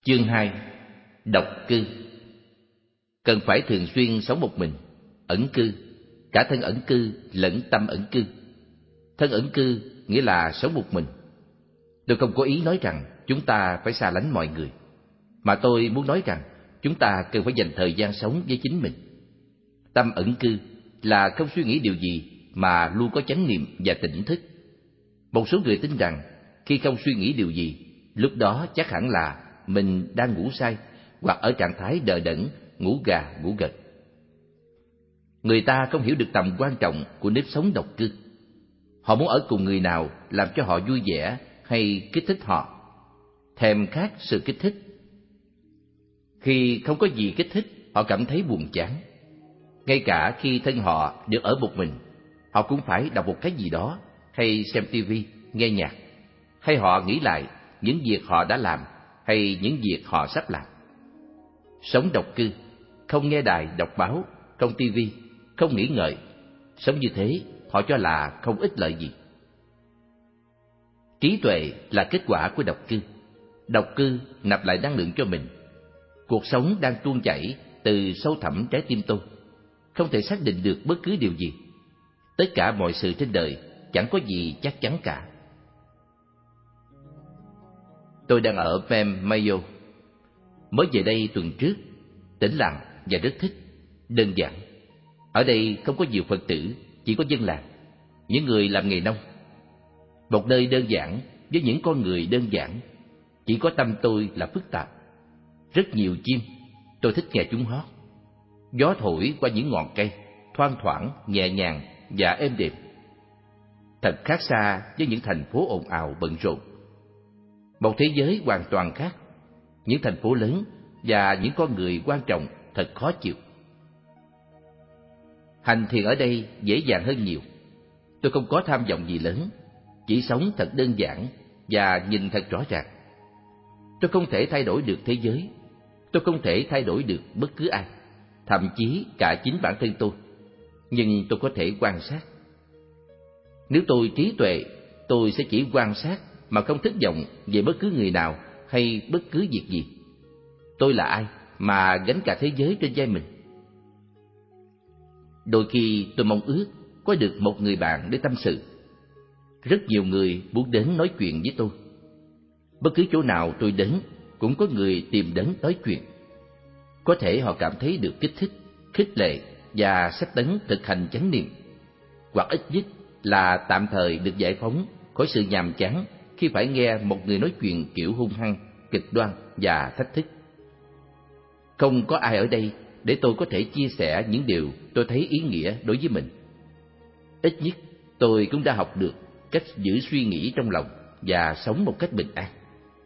Chương 2. Độc cư. Cần phải thường xuyên sống một mình, ẩn cư, cả thân ẩn cư lẫn tâm ẩn cư. Thân ẩn cư nghĩa là sống một mình. Tôi không có ý nói rằng chúng ta phải xa lánh mọi người, mà tôi muốn nói rằng chúng ta cần phải dành thời gian sống với chính mình. Tâm ẩn cư là không suy nghĩ điều gì mà luôn có chánh niệm và tỉnh thức. Một số người tin rằng khi không suy nghĩ điều gì, lúc đó chắc hẳn là mình đang ngủ say hoặc ở trạng thái đờ đẫn, ngủ gà ngủ gật. Người ta không hiểu được tầm quan trọng của nếp sống độc cư. Họ muốn ở cùng người nào làm cho họ vui vẻ hay kích thích họ, thèm khát sự kích thích. Khi không có gì kích thích, họ cảm thấy buồn chán. Ngay cả khi thân họ được ở một mình, họ cũng phải đọc một cái gì đó, hay xem tivi, nghe nhạc, hay họ nghĩ lại những việc họ đã làm hay những việc họ sắp làm. Sống độc cư, không nghe đài, đọc báo, không tivi, không nghĩ ngợi. Sống như thế, họ cho là không ích lợi gì. Trí tuệ là kết quả của độc cư. Độc cư nạp lại năng lượng cho mình. Cuộc sống đang tuôn chảy từ sâu thẳm trái tim tôi, không thể xác định được bất cứ điều gì. Tất cả mọi sự trên đời chẳng có gì chắc chắn cả. Tôi đang ở Pem Mayo, mới về đây tuần trước, tĩnh lặng và rất thích. Đơn giản. Ở đây không có nhiều Phật tử, chỉ có dân làng, những người làm nghề nông. Một nơi đơn giản với những con người đơn giản. Chỉ có tâm tôi là phức tạp. Rất nhiều chim, tôi thích nghe chúng hót. Gió thổi qua những ngọn cây, thoang thoảng, nhẹ nhàng và êm đềm. Thật khác xa với những thành phố ồn ào bận rộn. Một thế giới hoàn toàn khác. Những thành phố lớn và những con người quan trọng thật khó chịu. Hành thiền ở đây dễ dàng hơn nhiều. Tôi không có tham vọng gì lớn, chỉ sống thật đơn giản và nhìn thật rõ ràng. Tôi không thể thay đổi được thế giới. Tôi không thể thay đổi được bất cứ ai, thậm chí cả chính bản thân tôi. Nhưng tôi có thể quan sát. Nếu tôi trí tuệ, tôi sẽ chỉ quan sát mà không thất vọng về bất cứ người nào hay bất cứ việc gì. Tôi là ai mà gánh cả thế giới trên vai mình? Đôi khi tôi mong ước có được một người bạn để tâm sự. Rất nhiều người muốn đến nói chuyện với tôi. Bất cứ chỗ nào tôi đến cũng có người tìm đến nói chuyện. Có thể họ cảm thấy được kích thích, khích lệ và sách tấn thực hành chánh niệm, hoặc ít nhất là tạm thời được giải phóng khỏi sự nhàm chán khi phải nghe một người nói chuyện kiểu hung hăng, cực đoan và thách thức. Không có ai ở đây để tôi có thể chia sẻ những điều tôi thấy ý nghĩa đối với mình. Ít nhất tôi cũng đã học được cách giữ suy nghĩ trong lòng và sống một cách bình an.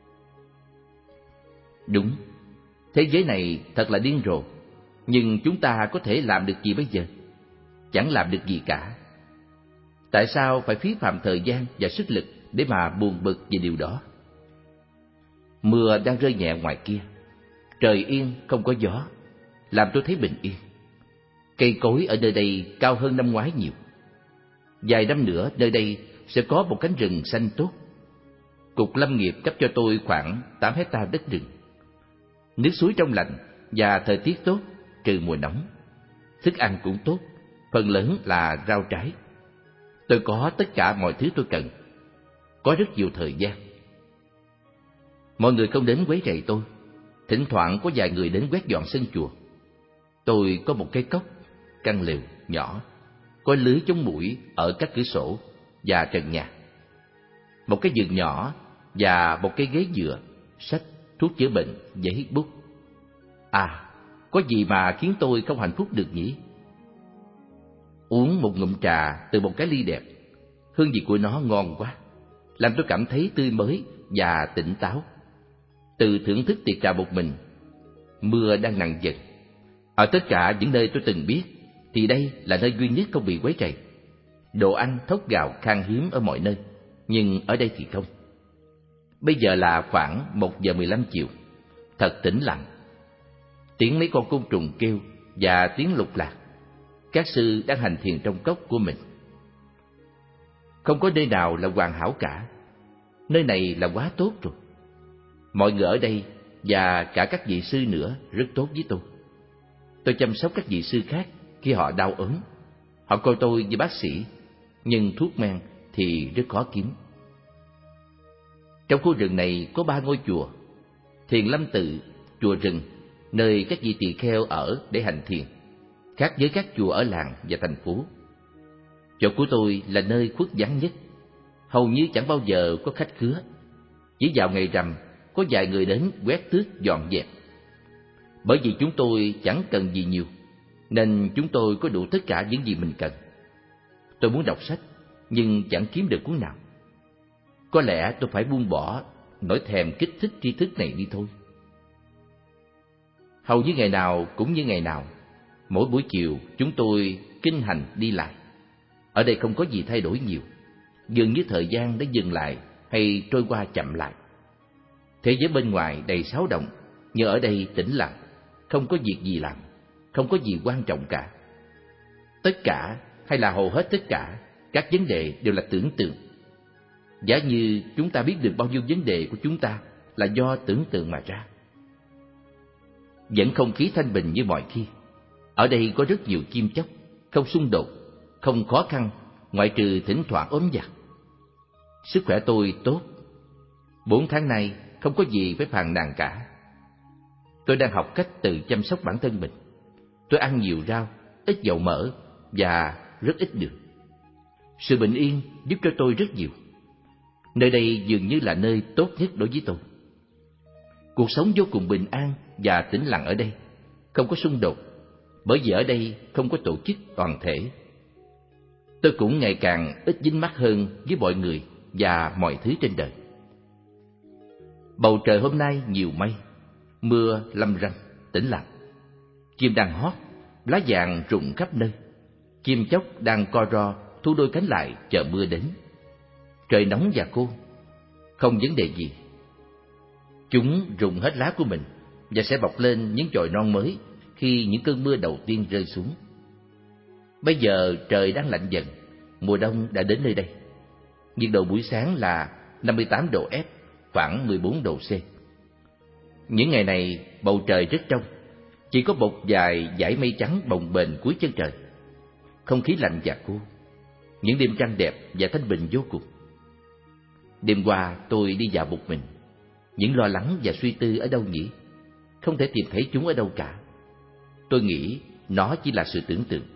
Đúng, thế giới này thật là điên rồ, nhưng chúng ta có thể làm được gì bây giờ? Chẳng làm được gì cả. Tại sao phải phí phạm thời gian và sức lực để mà buồn bực về điều đó? Mưa đang rơi nhẹ ngoài kia, trời yên không có gió, làm tôi thấy bình yên. Cây cối ở nơi đây cao hơn năm ngoái nhiều. Vài năm nữa nơi đây sẽ có một cánh rừng xanh tốt. Cục Lâm nghiệp cấp cho tôi khoảng 8 hectare đất rừng. Nước suối trong lành và thời tiết tốt trừ mùa nóng. Thức ăn cũng tốt, phần lớn là rau trái. Tôi có tất cả mọi thứ tôi cần. Có rất nhiều thời gian. Mọi người không đến quấy rầy tôi. Thỉnh thoảng có vài người đến quét dọn sân chùa. Tôi có một cái cốc, căn lều nhỏ, có lưới chống muỗi ở các cửa sổ và trần nhà. Một cái giường nhỏ và một cái ghế dựa, sách, thuốc chữa bệnh, giấy bút. À, có gì mà khiến tôi không hạnh phúc được nhỉ? Uống một ngụm trà từ một cái ly đẹp, hương vị của nó ngon quá, làm tôi cảm thấy tươi mới và tỉnh táo. Từ thưởng thức tiệc trà một mình. Mưa đang nặng dần. Ở tất cả những nơi tôi từng biết thì đây là nơi duy nhất không bị quấy rầy. Đồ ăn, thóc gạo khan hiếm ở mọi nơi, nhưng ở đây thì không. Bây giờ là khoảng 1:15 chiều. Thật tĩnh lặng. Tiếng mấy con côn trùng kêu và tiếng lục lạc. Các sư đang hành thiền trong cốc của mình. Không có nơi nào là hoàn hảo cả. Nơi này là quá tốt rồi. Mọi người ở đây và cả các vị sư nữa rất tốt với tôi. Tôi chăm sóc các vị sư khác khi họ đau ốm. Họ coi tôi như bác sĩ, nhưng thuốc men thì rất khó kiếm. Trong khu rừng này có 3 ngôi chùa: Thiền Lâm Tự, chùa rừng, nơi các vị tỳ kheo ở để hành thiền, khác với các chùa ở làng và thành phố. Chỗ của tôi là nơi khuất vắng nhất, hầu như chẳng bao giờ có khách khứa. Chỉ vào ngày rằm có vài người đến quét tước dọn dẹp. Bởi vì chúng tôi chẳng cần gì nhiều, nên chúng tôi có đủ tất cả những gì mình cần. Tôi muốn đọc sách, nhưng chẳng kiếm được cuốn nào. Có lẽ tôi phải buông bỏ nỗi thèm kích thích tri thức này đi thôi. Hầu như ngày nào cũng như ngày nào, mỗi buổi chiều chúng tôi kinh hành đi lại. Ở đây không có gì thay đổi nhiều, dường như thời gian đã dừng lại hay trôi qua chậm lại. Thế giới bên ngoài đầy xáo động, nhưng ở đây tĩnh lặng, không có việc gì làm, không có gì quan trọng cả. Tất cả, hay là hầu hết tất cả, các vấn đề đều là tưởng tượng. Giả như chúng ta biết được bao nhiêu vấn đề của chúng ta là do tưởng tượng mà ra. Vẫn không khí thanh bình như mọi khi. Ở đây có rất nhiều chim chóc, không xung đột, không khó khăn, ngoại trừ thỉnh thoảng ốm vặt. Sức khỏe tôi tốt. 4 tháng nay không có gì phải phàn nàn cả. Tôi đang học cách tự chăm sóc bản thân mình. Tôi ăn nhiều rau, ít dầu mỡ và rất ít đường. Sự bình yên giúp cho tôi rất nhiều. Nơi đây dường như là nơi tốt nhất đối với tôi. Cuộc sống vô cùng bình an và tĩnh lặng ở đây, không có xung đột, bởi vì ở đây không có tổ chức toàn thể. Tôi cũng ngày càng ít dính mắc hơn với mọi người và mọi thứ trên đời. Bầu trời hôm nay nhiều mây, mưa lâm râm, tĩnh lặng. Chim đang hót, lá vàng rụng khắp nơi. Chim chóc đang co ro, thu đôi cánh lại chờ mưa đến. Trời nóng và khô, không vấn đề gì. Chúng rụng hết lá của mình và sẽ bọc lên những chồi non mới khi những cơn mưa đầu tiên rơi xuống. Bây giờ trời đang lạnh dần, mùa đông đã đến nơi đây. Nhiệt độ buổi sáng là 58 độ F, khoảng 14 độ C. Những ngày này bầu trời rất trong, chỉ có một vài dải mây trắng bồng bềnh cuối chân trời. Không khí lạnh và khô. Những đêm trăng đẹp và thanh bình vô cùng. Đêm qua tôi đi dạo một mình. Những lo lắng và suy tư ở đâu nhỉ? Không thể tìm thấy chúng ở đâu cả. Tôi nghĩ nó chỉ là sự tưởng tượng.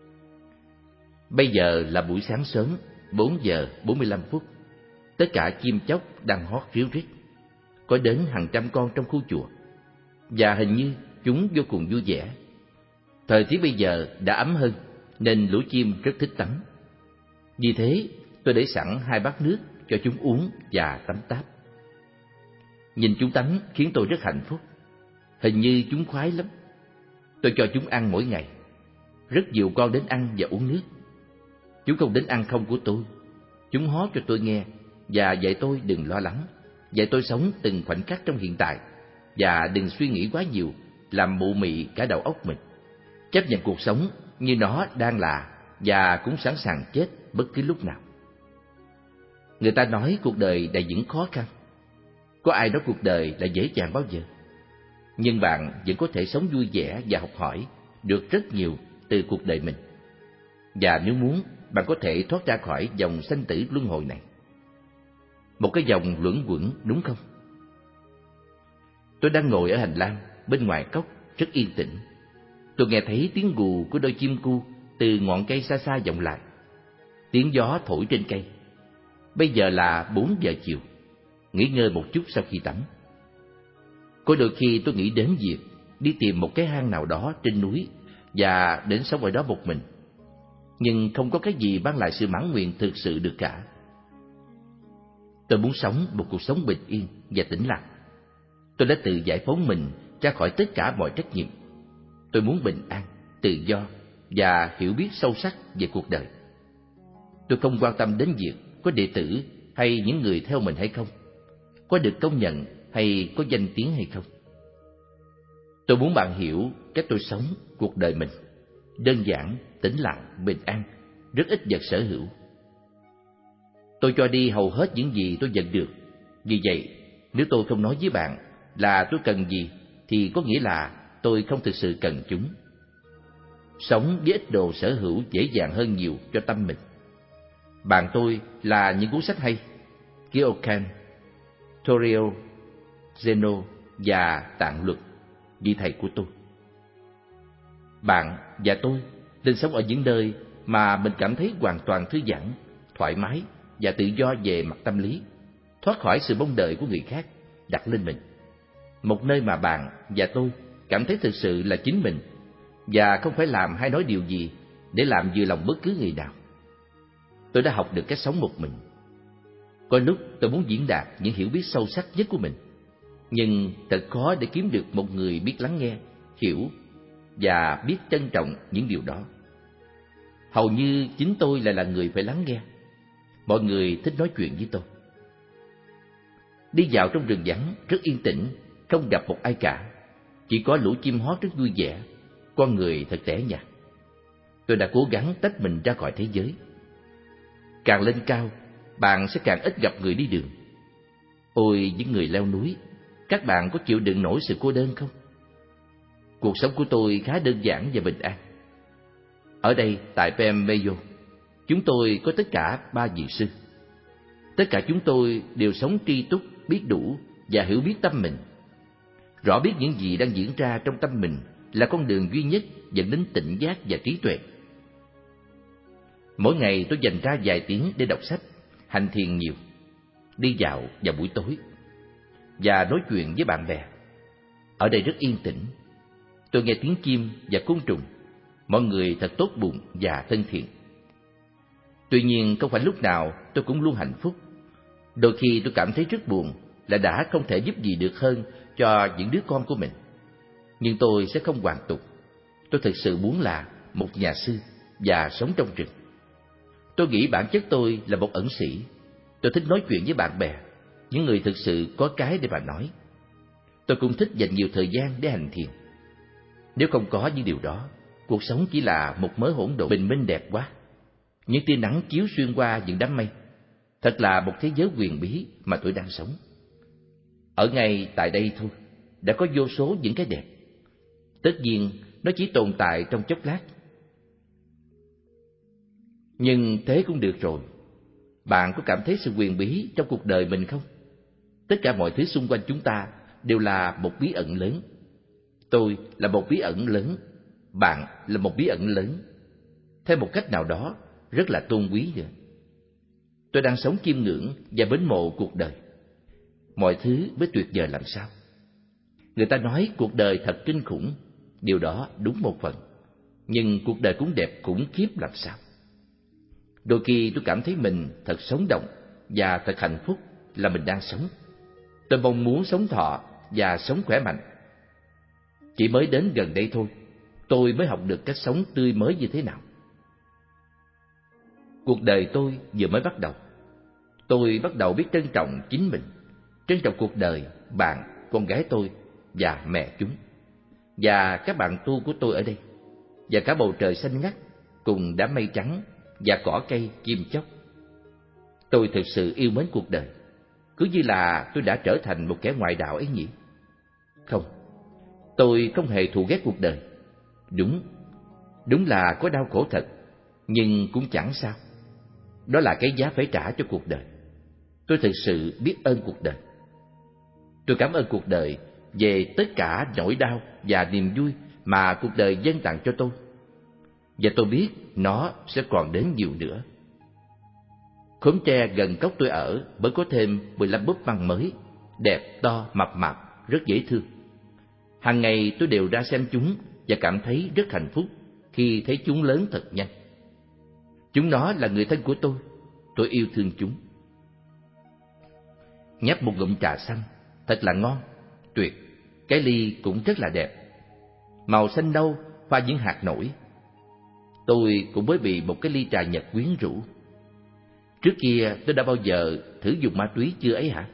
Bây giờ là buổi sáng sớm, 4 giờ 45 phút. Tất cả chim chóc đang hót ríu rít. Có đến hàng trăm con trong khu chùa, và hình như chúng vô cùng vui vẻ. Thời tiết bây giờ đã ấm hơn, nên lũ chim rất thích tắm. Vì thế, tôi để sẵn 2 bát nước cho chúng uống và tắm táp. Nhìn chúng tắm khiến tôi rất hạnh phúc. Hình như chúng khoái lắm. Tôi cho chúng ăn mỗi ngày. Rất nhiều con đến ăn và uống nước. Chúng không đến ăn không của tôi. Chúng hót cho tôi nghe và dạy tôi đừng lo lắng, dạy tôi sống từng khoảnh khắc trong hiện tại, và đừng suy nghĩ quá nhiều làm mụ mị cả đầu óc mình. Chấp nhận cuộc sống như nó đang là, và cũng sẵn sàng chết bất cứ lúc nào. Người ta nói cuộc đời đầy những khó khăn. Có ai nói cuộc đời là dễ dàng bao giờ? Nhưng bạn vẫn có thể sống vui vẻ và học hỏi được rất nhiều từ cuộc đời mình. Và nếu muốn, bạn có thể thoát ra khỏi dòng sanh tử luân hồi này. Một cái dòng luẩn quẩn, đúng không? Tôi đang ngồi ở hành lang bên ngoài cốc, rất yên tĩnh. Tôi nghe thấy tiếng gù của đôi chim cu từ ngọn cây xa xa vọng lại. Tiếng gió thổi trên cây. Bây giờ là 4 giờ chiều. Nghỉ ngơi một chút sau khi tắm. Có đôi khi tôi nghĩ đến việc đi tìm một cái hang nào đó trên núi và đến sống ở đó một mình. Nhưng không có cái gì mang lại sự mãn nguyện thực sự được cả. Tôi muốn sống một cuộc sống bình yên và tĩnh lặng. Tôi đã tự giải phóng mình ra khỏi tất cả mọi trách nhiệm. Tôi muốn bình an, tự do và hiểu biết sâu sắc về cuộc đời. Tôi không quan tâm đến việc có đệ tử hay những người theo mình hay không, có được công nhận hay có danh tiếng hay không. Tôi muốn bạn hiểu cách tôi sống cuộc đời mình. Đơn giản, tĩnh lặng, bình an, rất ít vật sở hữu. Tôi cho đi hầu hết những gì tôi nhận được. Vì vậy, nếu tôi không nói với bạn, là tôi cần gì thì có nghĩa là tôi không thực sự cần chúng. Sống với ít đồ sở hữu dễ dàng hơn nhiều cho tâm mình. Bạn tôi là những cuốn sách hay, Kyokan, Torio, Zeno và Tạng Luật, vị thầy của tôi. Bạn và tôi nên sống ở những nơi mà mình cảm thấy hoàn toàn thư giãn, thoải mái và tự do về mặt tâm lý, thoát khỏi sự mong đợi của người khác đặt lên mình. Một nơi mà bạn và tôi cảm thấy thực sự là chính mình và không phải làm hay nói điều gì để làm vừa lòng bất cứ người nào. Tôi đã học được cách sống một mình. Có lúc tôi muốn diễn đạt những hiểu biết sâu sắc nhất của mình, nhưng thật khó để kiếm được một người biết lắng nghe, hiểu và biết trân trọng những điều đó. Hầu như chính tôi lại là người phải lắng nghe. Mọi người thích nói chuyện với tôi. Đi dạo trong rừng vắng rất yên tĩnh, không gặp một ai cả, chỉ có lũ chim hót rất vui vẻ, con người thật tẻ nhạt. Tôi đã cố gắng tách mình ra khỏi thế giới. Càng lên cao, bạn sẽ càng ít gặp người đi đường. Ôi những người leo núi, các bạn có chịu đựng nổi sự cô đơn không? Cuộc sống của tôi khá đơn giản và bình an. Ở đây tại Pembeyo, chúng tôi có tất cả 3 vị sư. Tất cả chúng tôi đều sống tri túc, biết đủ và hiểu biết tâm mình. Rõ biết những gì đang diễn ra trong tâm mình là con đường duy nhất dẫn đến tỉnh giác và trí tuệ. Mỗi ngày tôi dành ra vài tiếng để đọc sách, hành thiền nhiều, đi dạo vào buổi tối và nói chuyện với bạn bè. Ở đây rất yên tĩnh. Tôi nghe tiếng chim và côn trùng. Mọi người thật tốt bụng và thân thiện. Tuy nhiên không phải lúc nào tôi cũng luôn hạnh phúc. Đôi khi tôi cảm thấy rất buồn là đã không thể giúp gì được hơn cho những đứa con của mình. Nhưng tôi sẽ không hoàn tục. Tôi thực sự muốn là một nhà sư và sống trong rừng. Tôi nghĩ bản chất tôi là một ẩn sĩ. Tôi thích nói chuyện với bạn bè, những người thực sự có cái để mà nói. Tôi cũng thích dành nhiều thời gian để hành thiền. Nếu không có những điều đó, cuộc sống chỉ là một mớ hỗn độn bình minh đẹp quá. Những tia nắng chiếu xuyên qua những đám mây. Thật là một thế giới huyền bí mà tôi đang sống. Ở ngay tại đây thôi, đã có vô số những cái đẹp. Tất nhiên, nó chỉ tồn tại trong chốc lát. Nhưng thế cũng được rồi. Bạn có cảm thấy sự huyền bí trong cuộc đời mình không? Tất cả mọi thứ xung quanh chúng ta đều là một bí ẩn lớn. Tôi là một bí ẩn lớn. Bạn là một bí ẩn lớn. Theo một cách nào đó, rất là tôn quý nữa. Tôi đang sống chiêm ngưỡng và mến mộ cuộc đời. Mọi thứ mới tuyệt vời làm sao. Người ta nói cuộc đời thật kinh khủng. Điều đó đúng một phần. Nhưng cuộc đời cũng đẹp khủng khiếp làm sao. Đôi khi tôi cảm thấy mình thật sống động và thật hạnh phúc là mình đang sống. Tôi mong muốn sống thọ và sống khỏe mạnh. Chỉ mới đến gần đây thôi, tôi mới học được cách sống tươi mới như thế nào. Cuộc đời tôi vừa mới bắt đầu. Tôi bắt đầu biết trân trọng chính mình, trân trọng cuộc đời, bạn, con gái tôi và mẹ chúng, và các bạn tu của tôi ở đây, và cả bầu trời xanh ngắt cùng đám mây trắng và cỏ cây chim chóc. Tôi thực sự yêu mến cuộc đời, cứ như là tôi đã trở thành một kẻ ngoại đạo ấy nhỉ? Không, tôi không hề thù ghét cuộc đời. Đúng là có đau khổ thật, nhưng cũng chẳng sao. Đó là cái giá phải trả cho cuộc đời. Tôi thực sự biết ơn cuộc đời. Tôi cảm ơn cuộc đời về tất cả nỗi đau và niềm vui mà cuộc đời dâng tặng cho tôi. Và tôi biết nó sẽ còn đến nhiều nữa. Khóm tre gần cốc tôi ở mới có thêm 15 búp măng mới, đẹp, to, mập mạp, rất dễ thương. Hàng ngày tôi đều ra xem chúng và cảm thấy rất hạnh phúc khi thấy chúng lớn thật nhanh. Chúng nó là người thân của tôi yêu thương chúng. Nhấp một ngụm trà xanh, thật là ngon, tuyệt. Cái ly cũng rất là đẹp, màu xanh nâu pha những hạt nổi. Tôi cũng mới bị một cái ly trà Nhật quyến rũ. Trước kia tôi đã bao giờ thử dùng ma túy chưa ấy hả?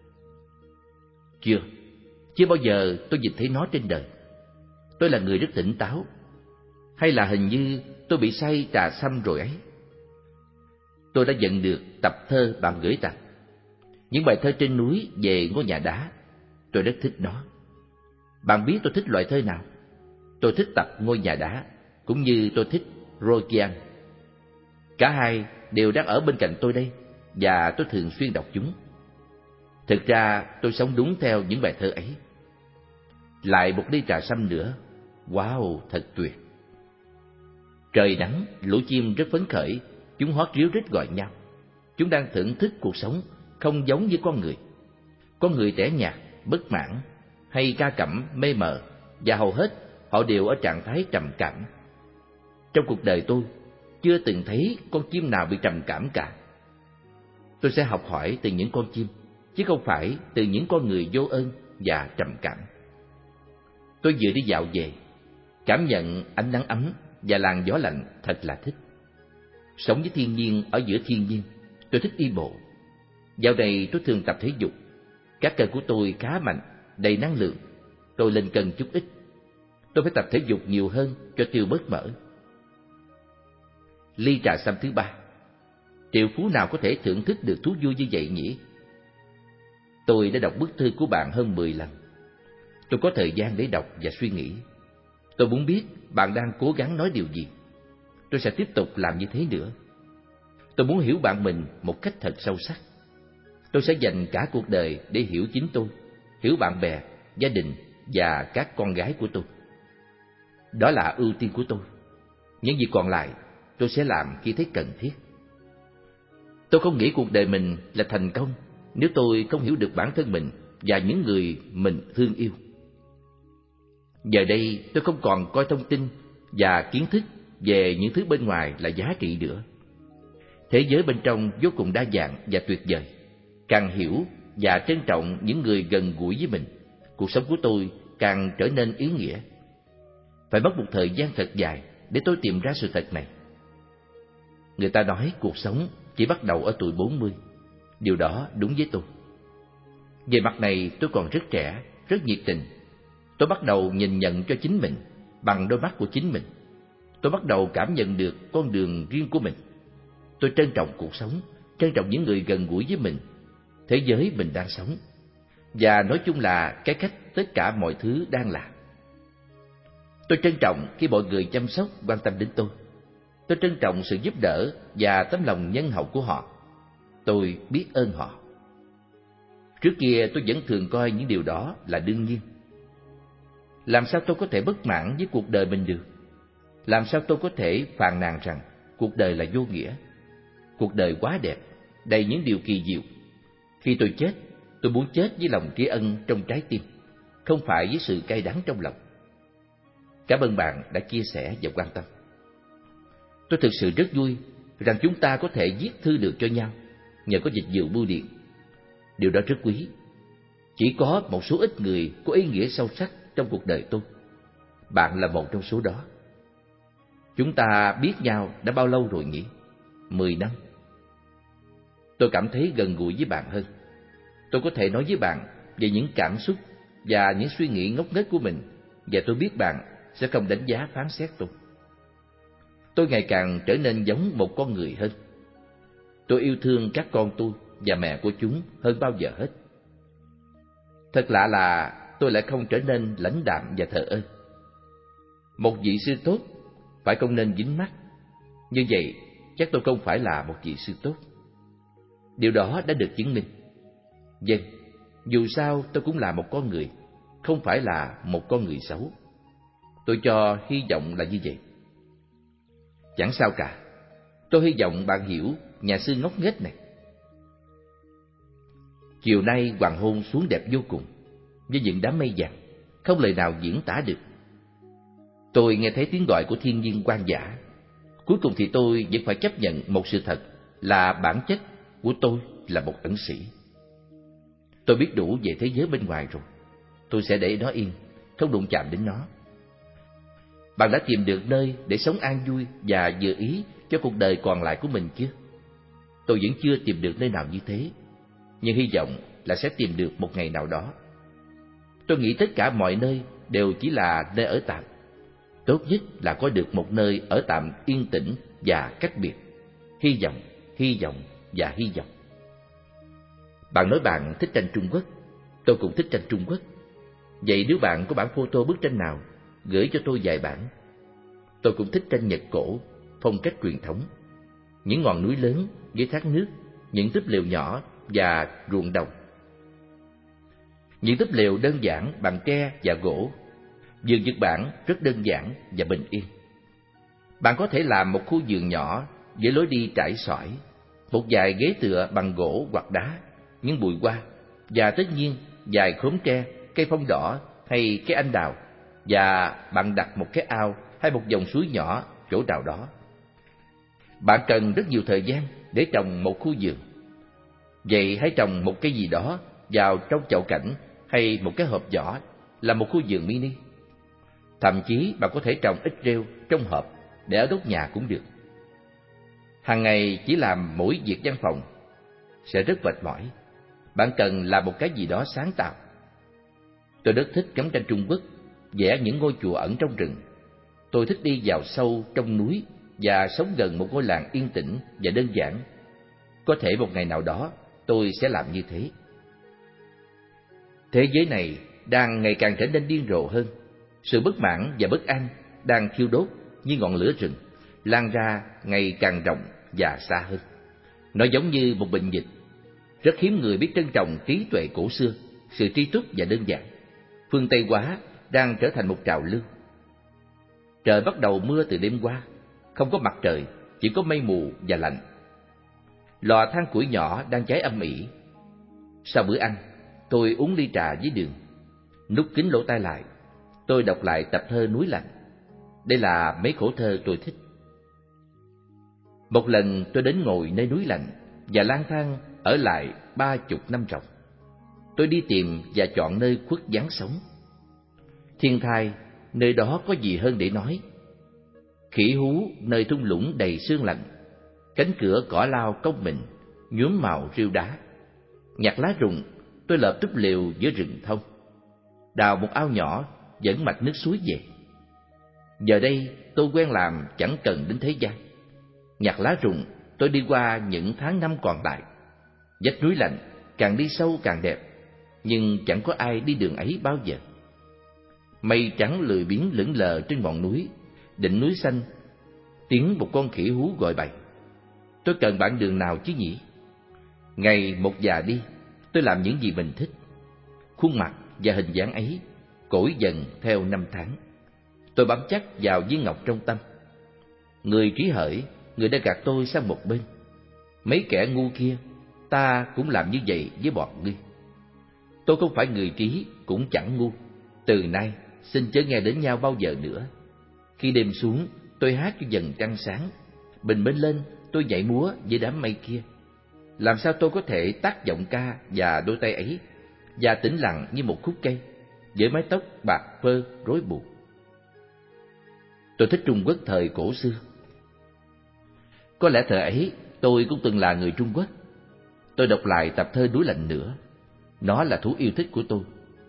Chưa bao giờ tôi nhìn thấy nó trên đời. Tôi là người rất tỉnh táo. Hay là hình như tôi bị say trà xăm rồi ấy. Tôi đã nhận được tập thơ bạn gửi tặng, những bài thơ trên núi về ngôi nhà đá. Tôi rất thích nó. Bạn biết tôi thích loại thơ nào? Tôi thích tập Ngôi nhà đá, cũng như tôi thích Rokian. Cả hai đều đang ở bên cạnh tôi đây, và tôi thường xuyên đọc chúng. Thực ra tôi sống đúng theo những bài thơ ấy. Lại một ly trà xanh nữa. Wow, thật tuyệt. Trời nắng, lũ chim rất phấn khởi, chúng hót ríu rít gọi nhau. Chúng đang thưởng thức cuộc sống, không giống như con người. Con người tẻ nhạt, bất mãn, hay ca cẩm, mê mờ, và hầu hết họ đều ở trạng thái trầm cảm. Trong cuộc đời tôi, chưa từng thấy con chim nào bị trầm cảm cả. Tôi sẽ học hỏi từ những con chim, chứ không phải từ những con người vô ơn và trầm cảm. Tôi vừa đi dạo về, cảm nhận ánh nắng ấm và làn gió lạnh thật là thích. Sống với thiên nhiên ở giữa thiên nhiên, tôi thích đi bộ. Dạo này tôi thường tập thể dục. Các cơ của tôi khá mạnh, đầy năng lượng. Tôi lên cân chút ít. Tôi phải tập thể dục nhiều hơn cho tiêu bớt mỡ. Ly trà xanh thứ 3. Triệu phú nào có thể thưởng thức được thú vui như vậy nhỉ? Tôi đã đọc bức thư của bạn hơn 10 lần. Tôi có thời gian để đọc và suy nghĩ. Tôi muốn biết bạn đang cố gắng nói điều gì. Tôi sẽ tiếp tục làm như thế nữa. Tôi muốn hiểu bạn mình một cách thật sâu sắc. Tôi sẽ dành cả cuộc đời để hiểu chính tôi, hiểu bạn bè, gia đình và các con gái của tôi. Đó là ưu tiên của tôi. Những gì còn lại tôi sẽ làm khi thấy cần thiết. Tôi không nghĩ cuộc đời mình là thành công nếu tôi không hiểu được bản thân mình và những người mình thương yêu. Giờ đây tôi không còn coi thông tin và kiến thức về những thứ bên ngoài là giá trị nữa. Thế giới bên trong vô cùng đa dạng và tuyệt vời. Càng hiểu và trân trọng những người gần gũi với mình, cuộc sống của tôi càng trở nên ý nghĩa. Phải mất một thời gian thật dài để tôi tìm ra sự thật này. Người ta nói cuộc sống chỉ bắt đầu ở tuổi 40. Điều đó đúng với tôi. Về mặt này tôi còn rất trẻ, rất nhiệt tình. Tôi bắt đầu nhìn nhận cho chính mình bằng đôi mắt của chính mình. Tôi bắt đầu cảm nhận được con đường riêng của mình. Tôi trân trọng cuộc sống, trân trọng những người gần gũi với mình, thế giới mình đang sống, và nói chung là cái cách tất cả mọi thứ đang là. Tôi trân trọng khi mọi người chăm sóc, quan tâm đến tôi. Tôi trân trọng sự giúp đỡ và tấm lòng nhân hậu của họ. Tôi biết ơn họ. Trước kia tôi vẫn thường coi những điều đó là đương nhiên. Làm sao tôi có thể bất mãn với cuộc đời mình được? Làm sao tôi có thể phàn nàn rằng cuộc đời là vô nghĩa? Cuộc đời quá đẹp, đầy những điều kỳ diệu. Khi tôi chết, tôi muốn chết với lòng tri ân trong trái tim, không phải với sự cay đắng trong lòng. Cảm ơn bạn đã chia sẻ và quan tâm. Tôi thực sự rất vui rằng chúng ta có thể viết thư được cho nhau nhờ có dịch vụ bưu điện. Điều đó rất quý. Chỉ có một số ít người có ý nghĩa sâu sắc trong cuộc đời tôi. Bạn là một trong số đó. Chúng ta biết nhau đã bao lâu rồi nhỉ? 10 năm. Tôi cảm thấy gần gũi với bạn hơn. Tôi có thể nói với bạn về những cảm xúc và những suy nghĩ ngốc nghếch của mình, và tôi biết bạn sẽ không đánh giá phán xét tôi. Tôi ngày càng trở nên giống một con người hơn. Tôi yêu thương các con tôi và mẹ của chúng hơn bao giờ hết. Thật lạ là tôi lại không trở nên lãnh đạm và thờ ơ. Một vị sư tốt phải không nên dính mắt. Như vậy chắc tôi không phải là một vị sư tốt. Điều đó đã được chứng minh. Vâng, dù sao tôi cũng là một con người, không phải là một con người xấu. Tôi cho hy vọng là như vậy. Chẳng sao cả. Tôi hy vọng bạn hiểu nhà sư ngốc nghếch này. Chiều nay hoàng hôn xuống đẹp vô cùng, với những đám mây vàng, không lời nào diễn tả được. Tôi nghe thấy tiếng gọi của thiên nhiên hoang dã. Cuối cùng thì tôi vẫn phải chấp nhận một sự thật là bản chất của tôi là một ẩn sĩ. Tôi biết đủ về thế giới bên ngoài rồi. Tôi sẽ để nó yên, không đụng chạm đến nó. Bạn đã tìm được nơi để sống an vui và vừa ý cho cuộc đời còn lại của mình chưa? Tôi vẫn chưa tìm được nơi nào như thế, nhưng hy vọng là sẽ tìm được một ngày nào đó. Tôi nghĩ tất cả mọi nơi đều chỉ là nơi ở tạm. Tốt nhất là có được một nơi ở tạm yên tĩnh và cách biệt. Hy vọng, hy vọng và hy vọng. Bạn nói bạn thích tranh Trung Quốc. Tôi cũng thích tranh Trung Quốc. Vậy nếu bạn có bản photo bức tranh nào, gửi cho tôi vài bản. Tôi cũng thích tranh Nhật cổ, phong cách truyền thống. Những ngọn núi lớn với thác nước, những túp lều nhỏ và ruộng đồng. Những túp lều đơn giản bằng tre và gỗ. Vườn Nhật Bản rất đơn giản và bình yên. Bạn có thể làm một khu vườn nhỏ với lối đi trải sỏi, một vài ghế tựa bằng gỗ hoặc đá, những bụi hoa, và tất nhiên vài khóm tre, cây phong đỏ hay cây anh đào, và bạn đặt một cái ao hay một dòng suối nhỏ chỗ nào đó. Bạn cần rất nhiều thời gian để trồng một khu vườn. Vậy hãy trồng một cái gì đó vào trong chậu cảnh hay một cái hộp vỏ, là một khu vườn mini. Thậm chí bạn có thể trồng ít rêu trong hộp để ở góc nhà cũng được. Hàng ngày chỉ làm mỗi việc văn phòng sẽ rất mệt mỏi. Bạn cần làm một cái gì đó sáng tạo. Tôi rất thích ngắm tranh Trung Quốc, vẽ những ngôi chùa ẩn trong rừng. Tôi thích đi vào sâu trong núi và sống gần một ngôi làng yên tĩnh và đơn giản. Có thể một ngày nào đó tôi sẽ làm như thế. Thế giới này đang ngày càng trở nên điên rồ hơn. Sự bất mãn và bất an đang thiêu đốt như ngọn lửa rừng, lan ra ngày càng rộng và xa hơn. Nó giống như một bệnh dịch. Rất hiếm người biết trân trọng trí tuệ cổ xưa, sự tri túc và đơn giản. Phương Tây hóa đang trở thành một trào lưu. Trời bắt đầu mưa từ đêm qua, không có mặt trời, chỉ có mây mù và lạnh. Lò than củi nhỏ đang cháy âm ỉ. Sau bữa ăn, tôi uống ly trà với đường. Nút kính lỗ tai lại, tôi đọc lại tập thơ Núi Lạnh. Đây là mấy khổ thơ tôi thích. Một lần tôi đến ngồi nơi núi lạnh và lang thang ở lại 30 năm ròng. Tôi đi tìm và chọn nơi khuất vắng sống. Thiên thai, nơi đó có gì hơn để nói. Khỉ hú nơi thung lũng đầy sương lạnh. Cánh cửa cỏ lao cong mình, nhuốm màu rêu đá. Nhặt lá rụng, tôi lợp túp lều giữa rừng thông. Đào một ao nhỏ, dẫn mạch nước suối về. Giờ đây tôi quen làm chẳng cần đến thế gian. Nhặt lá rụng, tôi đi qua những tháng năm còn lại. Vách núi lạnh, càng đi sâu càng đẹp, nhưng chẳng có ai đi đường ấy bao giờ. Mây trắng lười biếng lững lờ trên ngọn núi, đỉnh núi xanh. Tiếng một con khỉ hú gọi bậy. Tôi cần bạn đường nào chứ nhỉ? Ngày một già đi, tôi làm những gì mình thích. Khuôn mặt và hình dáng ấy cỗi dần theo năm tháng. Tôi bám chắc vào viên ngọc trong tâm. Người trí hởi, người đã gạt tôi sang một bên. Mấy kẻ ngu kia, ta cũng làm như vậy với bọn ngươi. Tôi không phải người trí, cũng chẳng ngu. Từ nay, xin chớ nghe đến nhau bao giờ nữa. Khi đêm xuống, tôi hát cho dần trăng sáng. Bình minh lên, tôi nhảy múa với đám mây kia. Làm sao tôi có thể tác giọng ca và đôi tay ấy, và tĩnh lặng như một khúc cây, với mái tóc bạc phơ rối bù. Tôi thích Trung Quốc thời cổ xưa. Có lẽ thời ấy tôi cũng từng là người Trung Quốc. Tôi đọc lại tập thơ Núi Lạnh nữa. Nó là thú yêu thích của tôi.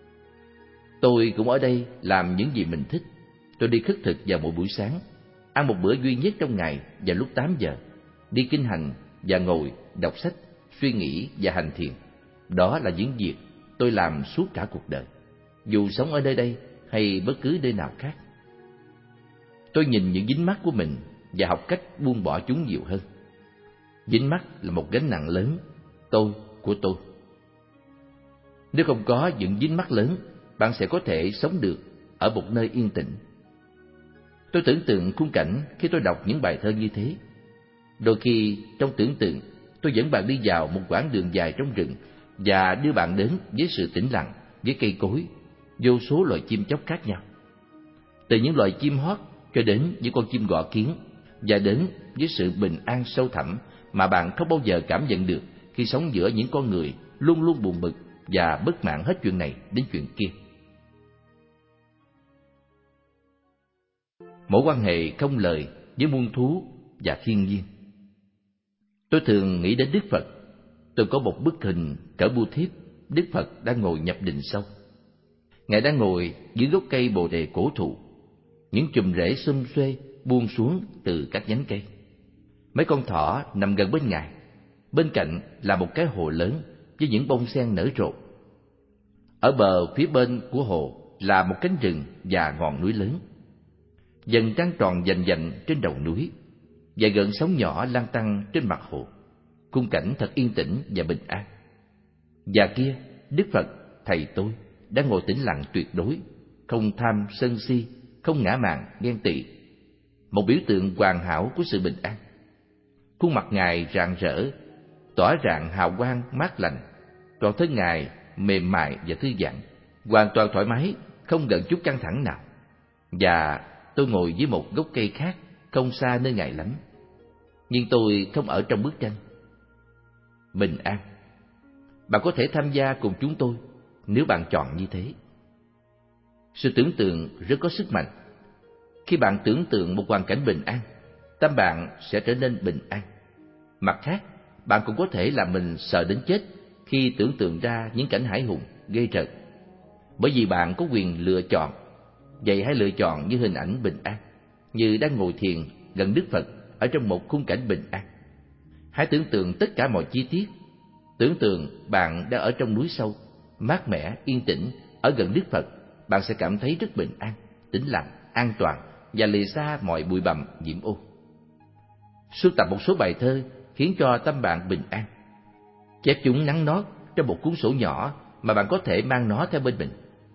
Tôi cũng ở đây làm những gì mình thích. Tôi đi khất thực vào mỗi buổi sáng, ăn một bữa duy nhất trong ngày vào lúc 8 giờ, đi kinh hành và ngồi đọc sách, suy nghĩ và hành thiền. Đó là những việc tôi làm suốt cả cuộc đời, dù sống ở nơi đây hay bất cứ nơi nào khác. Tôi nhìn những dính mắc của mình và học cách buông bỏ chúng nhiều hơn. Dính mắc là một gánh nặng lớn, của tôi. Nếu không có những dính mắc lớn, bạn sẽ có thể sống được ở một nơi yên tĩnh. Tôi tưởng tượng khung cảnh khi tôi đọc những bài thơ như thế. Đôi khi trong tưởng tượng, tôi dẫn bạn đi vào một quãng đường dài trong rừng và đưa bạn đến với sự tĩnh lặng, với cây cối, vô số loài chim chóc khác nhau. Từ những loài chim hót cho đến những con chim gõ kiến, và đến với sự bình an sâu thẳm mà bạn không bao giờ cảm nhận được khi sống giữa những con người luôn luôn buồn bực và bất mãn hết chuyện này đến chuyện kia. Mối quan hệ không lời với muôn thú và thiên nhiên. Tôi thường nghĩ đến Đức Phật. Tôi có một bức hình cỡ bưu thiếp Đức Phật đang ngồi nhập định sâu. Ngài đang ngồi dưới gốc cây bồ đề cổ thụ. Những chùm rễ xum xuê buông xuống từ các nhánh cây. Mấy con thỏ nằm gần bên Ngài. Bên cạnh là một cái hồ lớn với những bông sen nở rộ. Ở bờ phía bên của hồ là một cánh rừng và ngọn núi lớn. Dần trăng tròn vành vạnh trên đầu núi, và gợn sóng nhỏ lan tăn trên mặt hồ. Khung cảnh thật yên tĩnh và bình an. Và kia, Đức Phật, thầy tôi, đang ngồi tĩnh lặng tuyệt đối, không tham sân si, không ngã mạn ghen tị. Một biểu tượng hoàn hảo của sự bình an. Khuôn mặt Ngài rạng rỡ, tỏa rạng hào quang mát lành. Toàn thân Ngài mềm mại và thư giãn, hoàn toàn thoải mái, không gần chút căng thẳng nào. Và tôi ngồi dưới một gốc cây khác, không xa nơi Ngài lắm. Nhưng tôi không ở trong bức tranh. Bình an. Bạn có thể tham gia cùng chúng tôi nếu bạn chọn như thế. Sự tưởng tượng rất có sức mạnh. Khi bạn tưởng tượng một hoàn cảnh bình an, tâm bạn sẽ trở nên bình an. Mặt khác, bạn cũng có thể làm mình sợ đến chết khi tưởng tượng ra những cảnh hãi hùng, ghê rợn. Bởi vì bạn có quyền lựa chọn. Vậy hãy lựa chọn như hình ảnh bình an, như đang ngồi thiền gần Đức Phật ở trong một khung cảnh bình an. Hãy tưởng tượng tất cả mọi chi tiết. Tưởng tượng bạn đang ở trong núi sâu, mát mẻ, yên tĩnh, ở gần Đức Phật. Bạn sẽ cảm thấy rất bình an, tĩnh lặng, an toàn và lìa xa mọi bụi bặm nhiễm ô. Sưu tập một số bài thơ khiến cho tâm bạn bình an. Chép chúng nắn nót trong một cuốn sổ nhỏ mà bạn có thể mang nó theo bên mình.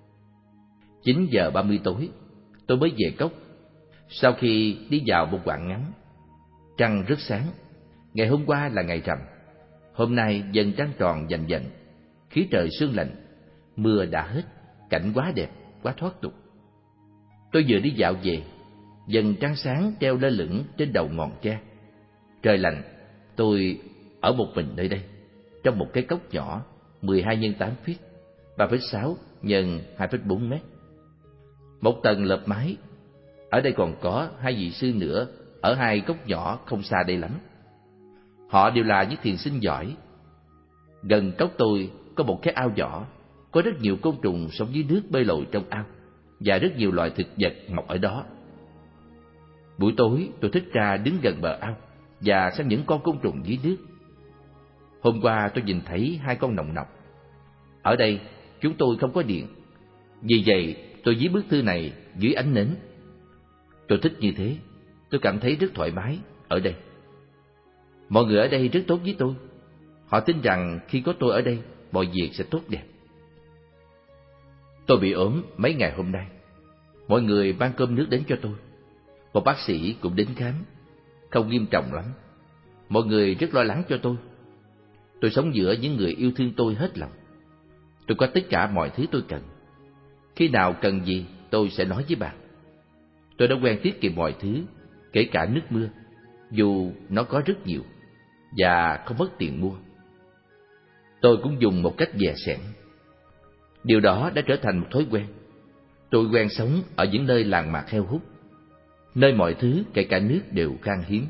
9 giờ 30 tối, tôi mới về cốc. Sau khi đi dạo một quãng ngắn, trăng rất sáng. Ngày hôm qua là ngày rằm, hôm nay dần trăng tròn vành vạnh, khí trời sương lạnh, mưa đã hết, cảnh quá đẹp, quá thoát tục. Tôi vừa đi dạo về, dần trăng sáng treo lơ lửng trên đầu ngọn tre. Trời lạnh, tôi ở một mình nơi đây, trong một cái cốc nhỏ 12 x 8 feet, 3,6 x 2,4 mét. Một tầng lợp mái. Ở đây còn có 2 vị sư nữa ở 2 cốc nhỏ không xa đây lắm. Họ đều là những thiền sinh giỏi. Gần cốc tôi có một cái ao nhỏ, có rất nhiều côn trùng sống dưới nước bơi lội trong ao, và rất nhiều loại thực vật mọc ở đó. Buổi tối tôi thích ra đứng gần bờ ao và xem những con côn trùng dưới nước. Hôm qua tôi nhìn thấy 2 con nòng nọc. Ở đây chúng tôi không có điện, vì vậy tôi viết bức thư này dưới ánh nến. Tôi thích như thế, tôi cảm thấy rất thoải mái ở đây. Mọi người ở đây rất tốt với tôi. Họ tin rằng khi có tôi ở đây, mọi việc sẽ tốt đẹp. Tôi bị ốm mấy ngày hôm nay. Mọi người mang cơm nước đến cho tôi. Một bác sĩ cũng đến khám. Không nghiêm trọng lắm. Mọi người rất lo lắng cho tôi. Tôi sống giữa những người yêu thương tôi hết lòng. Tôi có tất cả mọi thứ tôi cần. Khi nào cần gì, tôi sẽ nói với bạn. Tôi đã quen tiết kiệm mọi thứ, kể cả nước mưa, dù nó có rất nhiều, và không mất tiền mua. Tôi cũng dùng một cách dè sẻn. Điều đó đã trở thành một thói quen. Tôi quen sống ở những nơi làng mạc heo hút, nơi mọi thứ, kể cả nước, đều khan hiếm.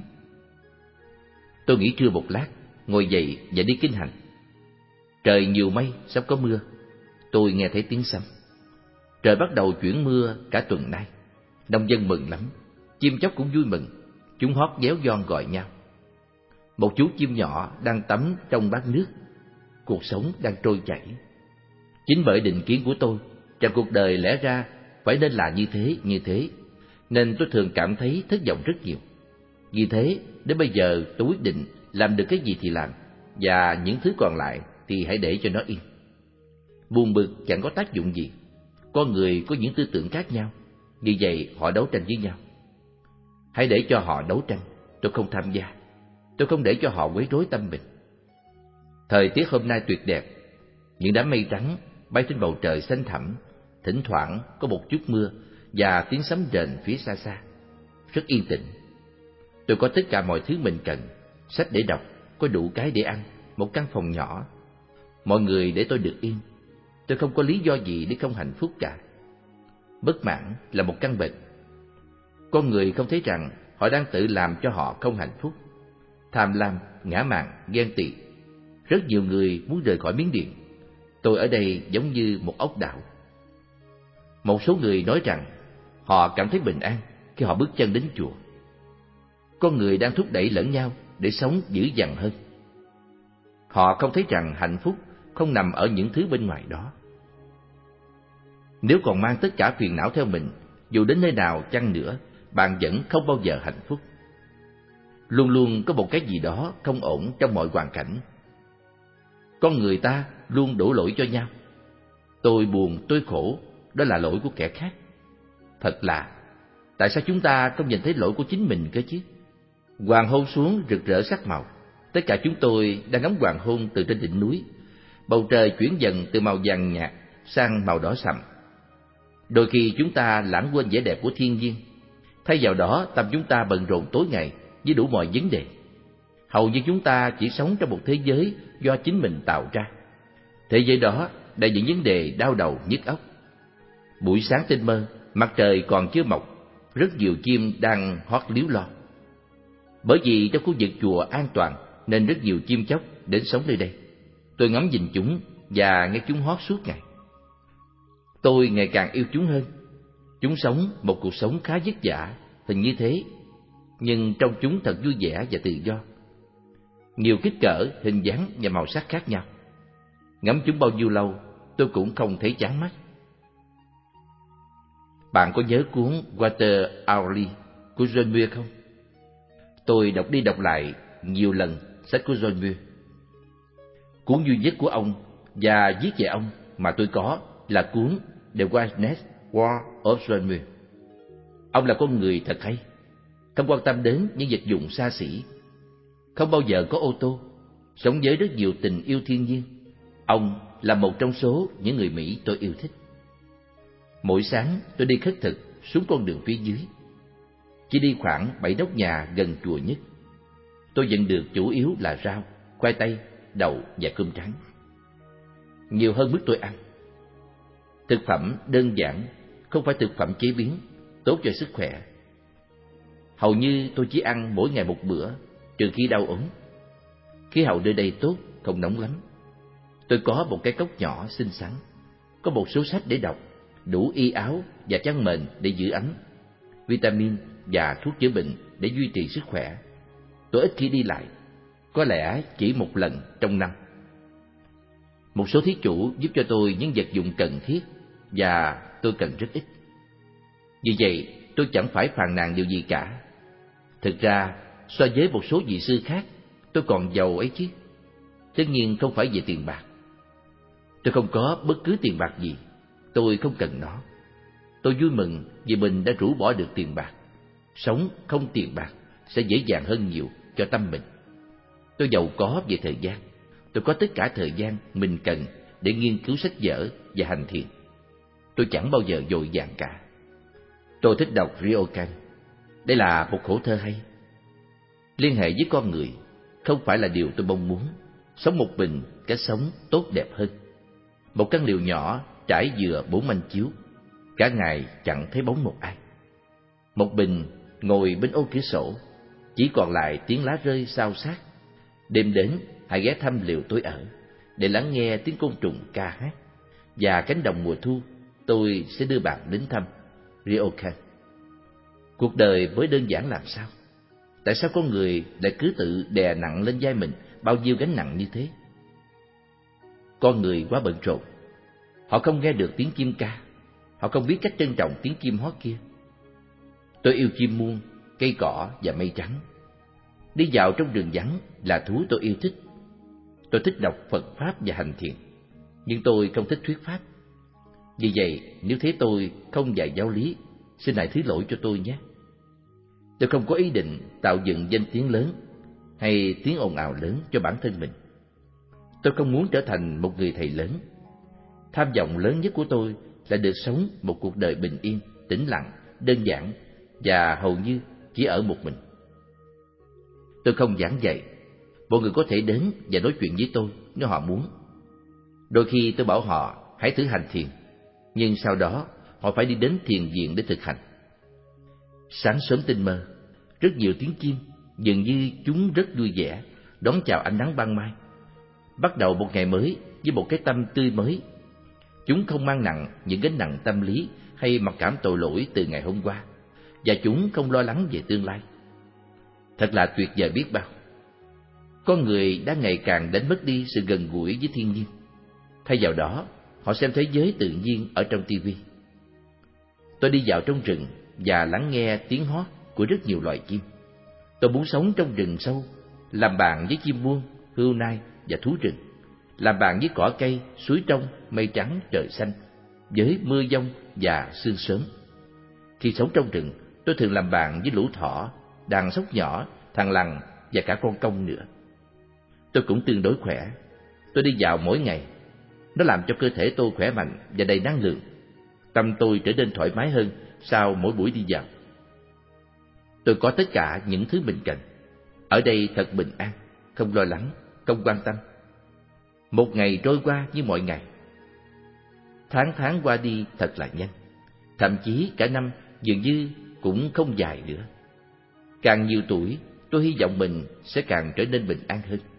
Tôi nghỉ trưa một lát, ngồi dậy và đi kinh hành. Trời nhiều mây, sắp có mưa. Tôi nghe thấy tiếng sấm. Trời bắt đầu chuyển mưa cả tuần nay. Nông dân mừng lắm, chim chóc cũng vui mừng. Chúng hót véo von gọi nhau. Một chú chim nhỏ đang tắm trong bát nước. Cuộc sống đang trôi chảy. Chính bởi định kiến của tôi rằng cuộc đời lẽ ra phải nên là như thế, nên tôi thường cảm thấy thất vọng rất nhiều. Vì thế, đến bây giờ tôi quyết định làm được cái gì thì làm, và những thứ còn lại thì hãy để cho nó yên. Buồn bực chẳng có tác dụng gì. Con người có những tư tưởng khác nhau, vì vậy họ đấu tranh với nhau. Hãy để cho họ đấu tranh, tôi không tham gia. Tôi không để cho họ quấy rối tâm mình. Thời tiết hôm nay tuyệt đẹp. Những đám mây trắng bay trên bầu trời xanh thẳm, thỉnh thoảng có một chút mưa và tiếng sấm rền phía xa xa. Rất yên tĩnh. Tôi có tất cả mọi thứ mình cần, sách để đọc, có đủ cái để ăn, một căn phòng nhỏ. Mọi người để tôi được yên. Tôi không có lý do gì để không hạnh phúc cả. Bất mãn là một căn bệnh. Con người không thấy rằng họ đang tự làm cho họ không hạnh phúc. Tham lam, ngã mạn, ghen tị. Rất nhiều người muốn rời khỏi Miến Điện. Tôi ở đây giống như một ốc đảo. Một số người nói rằng họ cảm thấy bình an khi họ bước chân đến chùa. Con người đang thúc đẩy lẫn nhau để sống dữ dằn hơn. Họ không thấy rằng hạnh phúc không nằm ở những thứ bên ngoài đó. Nếu còn mang tất cả phiền não theo mình, dù đến nơi nào chăng nữa, bạn vẫn không bao giờ hạnh phúc. Luôn luôn có một cái gì đó không ổn trong mọi hoàn cảnh. Con người ta luôn đổ lỗi cho nhau. Tôi buồn, tôi khổ, đó là lỗi của kẻ khác. Thật lạ, tại sao chúng ta không nhìn thấy lỗi của chính mình cơ chứ? Hoàng hôn xuống rực rỡ sắc màu. Tất cả chúng tôi đang ngắm hoàng hôn từ trên đỉnh núi. Bầu trời chuyển dần từ màu vàng nhạt sang màu đỏ sậm. Đôi khi chúng ta lãng quên vẻ đẹp của thiên nhiên. Thay vào đó, tâm chúng ta bận rộn tối ngày với đủ mọi vấn đề. Hầu như chúng ta chỉ sống trong một thế giới do chính mình tạo ra. Thế giới đó đầy những vấn đề đau đầu nhức óc. Buổi sáng tinh mơ, mặt trời còn chưa mọc, rất nhiều chim đang hót líu lo. Bởi vì trong khu vực chùa an toàn nên rất nhiều chim chóc đến sống nơi đây. Tôi ngắm nhìn chúng và nghe chúng hót suốt ngày. Tôi ngày càng yêu chúng hơn. Chúng sống một cuộc sống khá vất vả, hình như thế, nhưng trong chúng thật vui vẻ và tự do. Nhiều kích cỡ, hình dáng và màu sắc khác nhau. Ngắm chúng bao nhiêu lâu, tôi cũng không thấy chán mắt. Bạn có nhớ cuốn Water Hourly của John Muir không? Tôi đọc đi đọc lại nhiều lần sách của John Muir. Cuốn duy nhất của ông và viết về ông mà tôi có là cuốn The Wilderness War of John Muir. Ông là con người thật hay, không quan tâm đến những vật dụng xa xỉ, không bao giờ có ô tô, sống với rất nhiều tình yêu thiên nhiên. Ông là một trong số những người Mỹ tôi yêu thích. Mỗi sáng tôi đi khất thực xuống con đường phía dưới. Chỉ đi khoảng 7 nóc nhà gần chùa nhất. Tôi nhận được chủ yếu là rau, khoai tây, đậu và cơm trắng. Nhiều hơn mức tôi ăn. Thực phẩm đơn giản, không phải thực phẩm chế biến, tốt cho sức khỏe. Hầu như tôi chỉ ăn mỗi ngày một bữa, trừ khi đau ốm. Khí hậu nơi đây tốt, không nóng lắm. Tôi có một cái cốc nhỏ xinh xắn, có một số sách để đọc, đủ y áo và chăn mền để giữ ấm, vitamin và thuốc chữa bệnh để duy trì sức khỏe. Tôi ít khi đi lại, có lẽ chỉ một lần trong năm. Một số thí chủ giúp cho tôi những vật dụng cần thiết và tôi cần rất ít. Vì vậy, tôi chẳng phải phàn nàn điều gì cả. Thực ra, so với một số vị sư khác, tôi còn giàu ấy chứ. Tất nhiên không phải về tiền bạc. Tôi không có bất cứ tiền bạc gì. Tôi không cần nó. Tôi vui mừng vì mình đã rũ bỏ được tiền bạc. Sống không tiền bạc sẽ dễ dàng hơn nhiều cho tâm mình. Tôi giàu có về thời gian. Tôi có tất cả thời gian mình cần để nghiên cứu sách vở và hành thiền. Tôi chẳng bao giờ vội vàng cả. Tôi thích đọc Ryokan. Đây là một khổ thơ hay. Liên hệ với con người không phải là điều tôi mong muốn. Sống một mình, cái sống tốt đẹp hơn. Một căn lều nhỏ trải dừa 4 manh chiếu. Cả ngày chẳng thấy bóng một ai. Một mình ngồi bên ô cửa sổ, chỉ còn lại tiếng lá rơi xao xạc. Đêm đến hãy ghé thăm lều tôi ở, để lắng nghe tiếng côn trùng ca hát. Và cánh đồng mùa thu, tôi sẽ đưa bạn đến thăm Ryokan. Cuộc đời mới đơn giản làm sao? Tại sao con người lại cứ tự đè nặng lên vai mình bao nhiêu gánh nặng như thế? Con người quá bận rộn. Họ không nghe được tiếng chim ca. Họ không biết cách trân trọng tiếng chim hót kia. Tôi yêu chim muông, cây cỏ và mây trắng. Đi dạo trong rừng vắng là thú tôi yêu thích. Tôi thích đọc Phật Pháp và hành thiền, nhưng tôi không thích thuyết pháp. Vì vậy, nếu thấy tôi không dạy giáo lý, xin hãy thứ lỗi cho tôi nhé. Tôi không có ý định tạo dựng danh tiếng lớn hay tiếng ồn ào lớn cho bản thân mình. Tôi không muốn trở thành một người thầy lớn. Tham vọng lớn nhất của tôi là được sống một cuộc đời bình yên, tĩnh lặng, đơn giản và hầu như chỉ ở một mình. Tôi không giảng dạy. Mọi người có thể đến và nói chuyện với tôi nếu họ muốn. Đôi khi tôi bảo họ hãy thử hành thiền, nhưng sau đó họ phải đi đến thiền viện để thực hành. Sáng sớm tinh mơ, rất nhiều tiếng chim, dường như chúng rất vui vẻ, đón chào ánh nắng ban mai. Bắt đầu một ngày mới với một cái tâm tươi mới. Chúng không mang nặng những gánh nặng tâm lý hay mặc cảm tội lỗi từ ngày hôm qua, và chúng không lo lắng về tương lai. Thật là tuyệt vời biết bao. Con người đã ngày càng đánh mất đi sự gần gũi với thiên nhiên. Thay vào đó, họ xem thế giới tự nhiên ở trong tivi. Tôi đi vào trong rừng và lắng nghe tiếng hót của rất nhiều loài chim. Tôi muốn sống trong rừng sâu, làm bạn với chim muông, hươu nai và thú rừng, làm bạn với cỏ cây, suối trong, mây trắng, trời xanh, với mưa giông và sương sớm. Khi sống trong rừng, tôi thường làm bạn với lũ thỏ, đàn sóc nhỏ, thằn lằn và cả con công nữa. Tôi cũng tương đối khỏe. Tôi đi dạo mỗi ngày. Nó làm cho cơ thể tôi khỏe mạnh và đầy năng lượng. Tâm tôi trở nên thoải mái hơn sau mỗi buổi đi dạo. Tôi có tất cả những thứ mình cần. Ở đây thật bình an, không lo lắng, không quan tâm. Một ngày trôi qua như mọi ngày. Tháng qua đi thật là nhanh. Thậm chí cả năm dường như cũng không dài nữa. Càng nhiều tuổi, tôi hy vọng mình sẽ càng trở nên bình an hơn.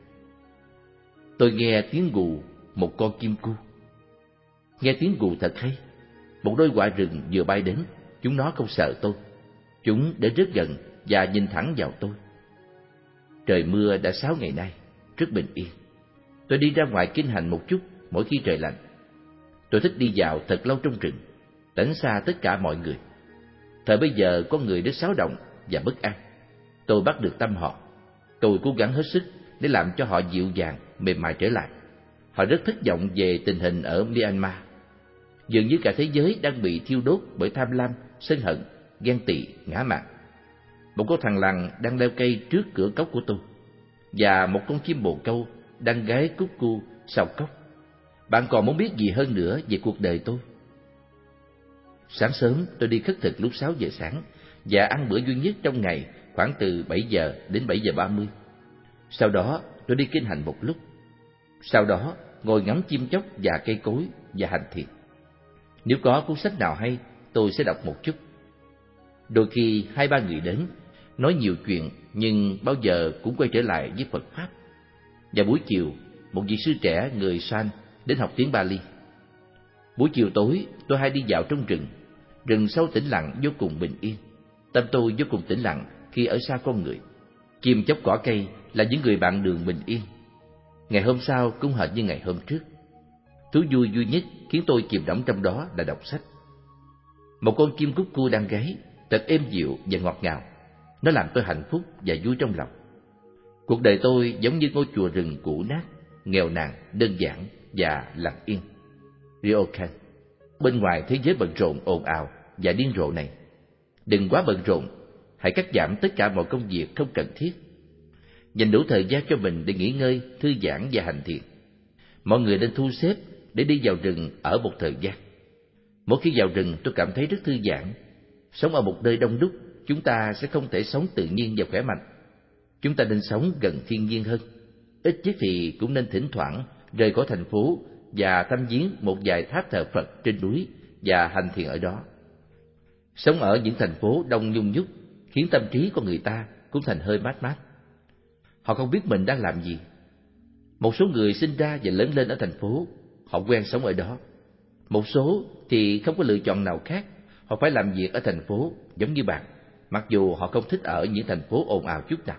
Tôi nghe tiếng gù một con kim cu. Nghe tiếng gù thật hay. Một đôi quạ rừng vừa bay đến. Chúng nó không sợ tôi. Chúng đến rất gần và nhìn thẳng vào tôi. Trời mưa đã 6 ngày nay, rất bình yên. Tôi đi ra ngoài kinh hành một chút mỗi khi trời lạnh. Tôi thích đi dạo thật lâu trong rừng, tránh xa tất cả mọi người. Thời bây giờ con người rất xáo động và bất an. Tôi bắt được tâm họ. Tôi cố gắng hết sức để làm cho họ dịu dàng, mềm mại trở lại. Họ rất thất vọng về tình hình ở Myanmar. Dường như cả thế giới đang bị thiêu đốt bởi tham lam, sân hận, ghen tị, ngã mạn. Một con thằn lằn đang leo cây trước cửa cốc của tôi, và một con chim bồ câu đang gáy cúc cu sau cốc. Bạn còn muốn biết gì hơn nữa về cuộc đời tôi? Sáng sớm tôi đi khất thực lúc 6 giờ sáng và ăn bữa duy nhất trong ngày khoảng từ 7 giờ đến 7 giờ 30. Sau đó tôi đi kinh hành một lúc. Sau đó ngồi ngắm chim chóc và cây cối và hành thiền. Nếu có cuốn sách nào hay, tôi sẽ đọc một chút. Đôi khi 2-3 người đến, nói nhiều chuyện nhưng bao giờ cũng quay trở lại với Phật Pháp. Và buổi chiều, một vị sư trẻ người San đến học tiếng Bali. Buổi chiều tối, tôi hay đi dạo trong rừng. Rừng sâu tĩnh lặng vô cùng bình yên. Tâm tôi vô cùng tĩnh lặng khi ở xa con người. Chim chóc cỏ cây là những người bạn đường bình yên. Ngày hôm sau cũng hệt như ngày hôm trước. Thú vui duy nhất khiến tôi chìm đắm trong đó là đọc sách. Một con chim cúc cu đang gáy, thật êm dịu và ngọt ngào. Nó làm tôi hạnh phúc và vui trong lòng. Cuộc đời tôi giống như ngôi chùa rừng cũ nát, nghèo nàn, đơn giản và lặng yên. Ryokan. Bên ngoài thế giới bận rộn, ồn ào và điên rồ này, đừng quá bận rộn. Hãy cắt giảm tất cả mọi công việc không cần thiết. Dành đủ thời gian cho mình để nghỉ ngơi, thư giãn và hành thiền. Mọi người nên thu xếp để đi vào rừng ở một thời gian. Mỗi khi vào rừng tôi cảm thấy rất thư giãn. Sống ở một nơi đông đúc, chúng ta sẽ không thể sống tự nhiên và khỏe mạnh. Chúng ta nên sống gần thiên nhiên hơn. Ít nhất thì cũng nên thỉnh thoảng rời khỏi thành phố và thăm viếng một vài tháp thờ Phật trên núi và hành thiền ở đó. Sống ở những thành phố đông nhung nhúc khiến tâm trí của người ta cũng thành hơi mát mát. Họ không biết mình đang làm gì. Một số người sinh ra và lớn lên ở thành phố, họ quen sống ở đó. Một số thì không có lựa chọn nào khác, họ phải làm việc ở thành phố giống như bạn, mặc dù họ không thích ở những thành phố ồn ào chút nào.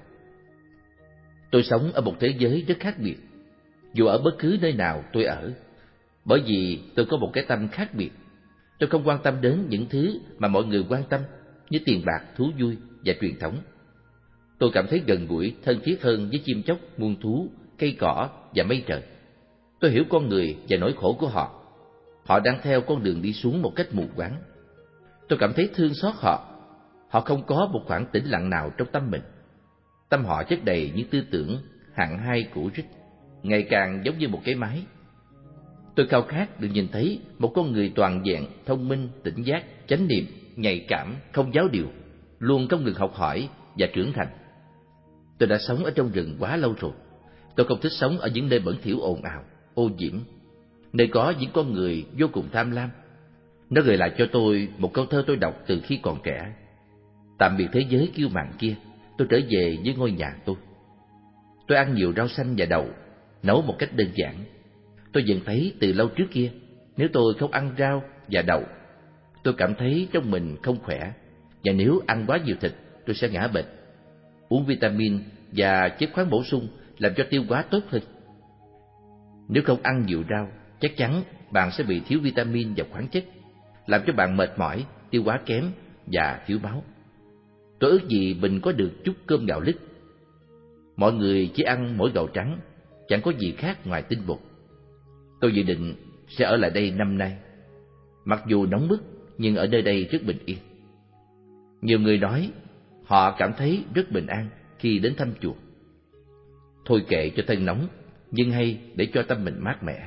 Tôi sống ở một thế giới rất khác biệt, dù ở bất cứ nơi nào tôi ở, bởi vì tôi có một cái tâm khác biệt. Tôi không quan tâm đến những thứ mà mọi người quan tâm, như tiền bạc, thú vui và truyền thống. Tôi cảm thấy gần gũi, thân thiết hơn với chim chóc, muôn thú, cây cỏ và mây trời. Tôi hiểu con người và nỗi khổ của họ. Họ đang theo con đường đi xuống một cách mù quáng. Tôi cảm thấy thương xót họ. Họ không có một khoảng tĩnh lặng nào trong tâm mình. Tâm họ chất đầy những tư tưởng hạng hai cũ rích, ngày càng giống như một cái máy. Tôi khao khát được nhìn thấy một con người toàn vẹn, thông minh, tỉnh giác, chánh niệm, nhạy cảm, không giáo điều, luôn không ngừng học hỏi và trưởng thành. Tôi đã sống ở trong rừng quá lâu rồi. Tôi không thích sống ở những nơi bẩn thỉu ồn ào, ô nhiễm, nơi có những con người vô cùng tham lam. Nó gợi lại cho tôi một câu thơ tôi đọc từ khi còn trẻ. Tạm biệt thế giới kiêu mạn kia, tôi trở về với ngôi nhà tôi. Tôi ăn nhiều rau xanh và đậu, nấu một cách đơn giản. Tôi nhận thấy từ lâu trước kia, nếu tôi không ăn rau và đậu, tôi cảm thấy trong mình không khỏe, và nếu ăn quá nhiều thịt, tôi sẽ ngã bệnh. Uống vitamin và chất khoáng bổ sung làm cho tiêu hóa tốt hơn. Nếu không ăn nhiều rau, chắc chắn bạn sẽ bị thiếu vitamin và khoáng chất, làm cho bạn mệt mỏi tiêu hóa kém và thiếu máu. Tôi ước gì mình có được chút cơm gạo lứt. Mọi người chỉ ăn mỗi gạo trắng, chẳng có gì khác ngoài tinh bột. Tôi dự định sẽ ở lại đây năm nay. Mặc dù nóng bức, nhưng ở nơi đây rất bình yên. Nhiều người nói họ cảm thấy rất bình an khi đến thăm chùa. Thôi kệ cho thân nóng, nhưng hay để cho tâm mình mát mẻ.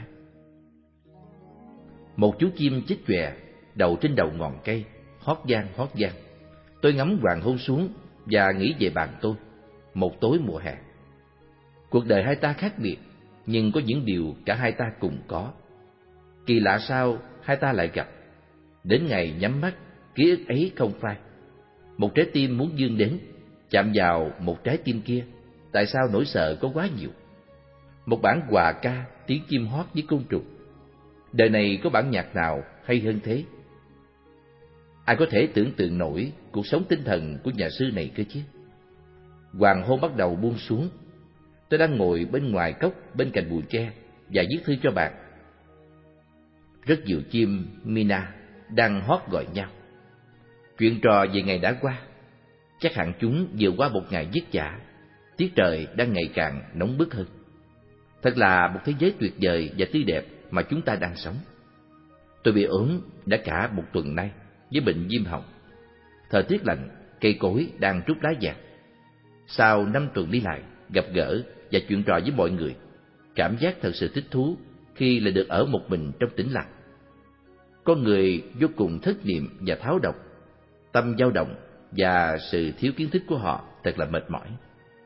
Một chú chim chích chòe đậu trên đầu ngọn cây, hót vang hót vang. Tôi ngắm hoàng hôn xuống và nghĩ về bạn tôi, một tối mùa hè. Cuộc đời hai ta khác biệt, nhưng có những điều cả hai ta cùng có. Kỳ lạ sao hai ta lại gặp. Đến ngày nhắm mắt, ký ức ấy không phai. Một trái tim muốn vươn đến, chạm vào một trái tim kia. Tại sao nỗi sợ có quá nhiều? Một bản hòa ca, tiếng chim hót với côn trùng. Đời này có bản nhạc nào hay hơn thế? Ai có thể tưởng tượng nổi cuộc sống tinh thần của nhà sư này cơ chứ? Hoàng hôn bắt đầu buông xuống. Tôi đang ngồi bên ngoài cốc bên cạnh bụi tre và viết thư cho bạn. Rất nhiều chim Mina đang hót gọi nhau. Chuyện trò về ngày đã qua. Chắc hẳn chúng vừa qua một ngày vất vả. Tiết trời đang ngày càng nóng bức hơn. Thật là một thế giới tuyệt vời và tươi đẹp mà chúng ta đang sống. Tôi bị ốm đã cả một tuần nay với bệnh viêm họng. Thời tiết lạnh, cây cối đang trút lá vàng. Sau 5 tuần đi lại, gặp gỡ và chuyện trò với mọi người, cảm giác thật sự thích thú khi lại được ở một mình trong tĩnh lặng. Con người vô cùng thất niệm và tháo độc, tâm dao động và sự thiếu kiến thức của họ thật là mệt mỏi.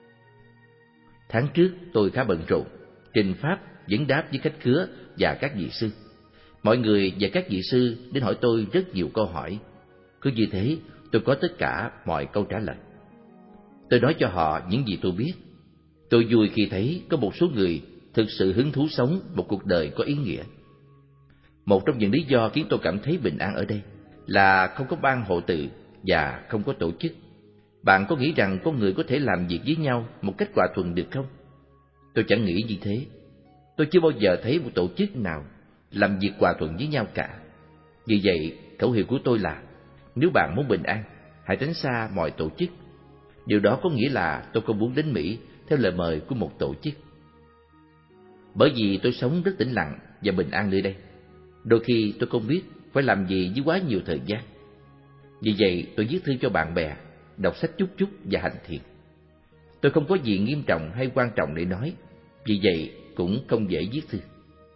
Tháng trước tôi khá bận rộn, trình pháp, vấn đáp với khách khứa và các vị sư. Mọi người và các vị sư đến hỏi tôi rất nhiều câu hỏi. Cứ như thế, tôi có tất cả mọi câu trả lời. Tôi nói cho họ những gì tôi biết. Tôi vui khi thấy có một số người thực sự hứng thú sống một cuộc đời có ý nghĩa. Một trong những lý do khiến tôi cảm thấy bình an ở đây là không có ban hộ tự và không có tổ chức. Bạn có nghĩ rằng con người có thể làm việc với nhau một cách hòa thuận được không? Tôi chẳng nghĩ như thế. Tôi chưa bao giờ thấy một tổ chức nào làm việc hòa thuận với nhau cả. Vì vậy, khẩu hiệu của tôi là: nếu bạn muốn bình an, hãy tránh xa mọi tổ chức. Điều đó có nghĩa là tôi không muốn đến Mỹ theo lời mời của một tổ chức. Bởi vì tôi sống rất tĩnh lặng và bình an nơi đây. Đôi khi tôi không biết phải làm gì với quá nhiều thời gian. Vì vậy tôi viết thư cho bạn bè, đọc sách chút chút và hành thiền. Tôi không có gì nghiêm trọng hay quan trọng để nói, vì vậy cũng không dễ viết thư.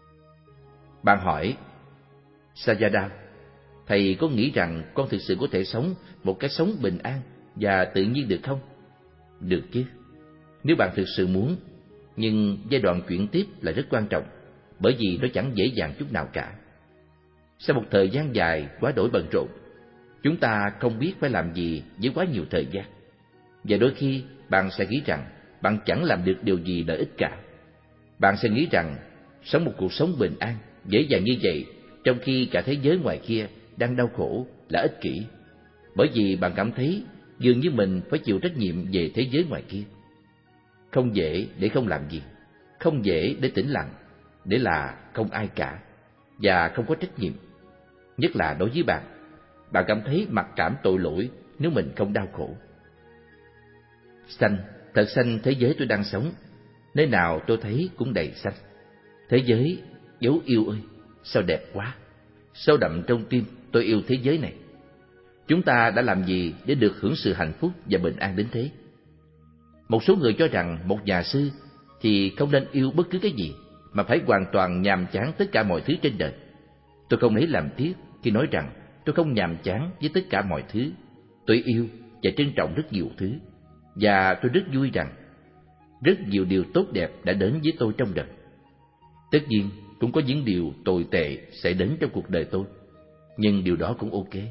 Bạn hỏi: Sayadaw, thầy có nghĩ rằng con thực sự có thể sống một cái sống bình an và tự nhiên được không? Được chứ, nếu bạn thực sự muốn. Nhưng giai đoạn chuyển tiếp là rất quan trọng, bởi vì nó chẳng dễ dàng chút nào cả. Sau một thời gian dài quá đổi bận rộn, chúng ta không biết phải làm gì với quá nhiều thời gian. Và đôi khi bạn sẽ nghĩ rằng bạn chẳng làm được điều gì lợi ích cả. Bạn sẽ nghĩ rằng sống một cuộc sống bình an, dễ dàng như vậy, trong khi cả thế giới ngoài kia đang đau khổ, là ích kỷ. Bởi vì bạn cảm thấy dường như mình phải chịu trách nhiệm về thế giới ngoài kia. Không dễ để không làm gì, không dễ để tĩnh lặng, để là không ai cả, và không có trách nhiệm. Nhất là đối với bạn, bạn cảm thấy mặc cảm tội lỗi nếu mình không đau khổ. Xanh, thật xanh thế giới tôi đang sống, nơi nào tôi thấy cũng đầy xanh. Thế giới dấu yêu ơi, sao đẹp quá, sâu đậm trong tim tôi yêu thế giới này. Chúng ta đã làm gì để được hưởng sự hạnh phúc và bình an đến thế? Một số người cho rằng một nhà sư thì không nên yêu bất cứ cái gì, mà phải hoàn toàn nhàm chán tất cả mọi thứ trên đời. Tôi không lấy làm tiếc khi nói rằng tôi không nhàm chán với tất cả mọi thứ. Tôi yêu và trân trọng rất nhiều thứ, và tôi rất vui rằng rất nhiều điều tốt đẹp đã đến với tôi trong đời. Tất nhiên cũng có những điều tồi tệ sẽ đến trong cuộc đời tôi, nhưng điều đó cũng ok.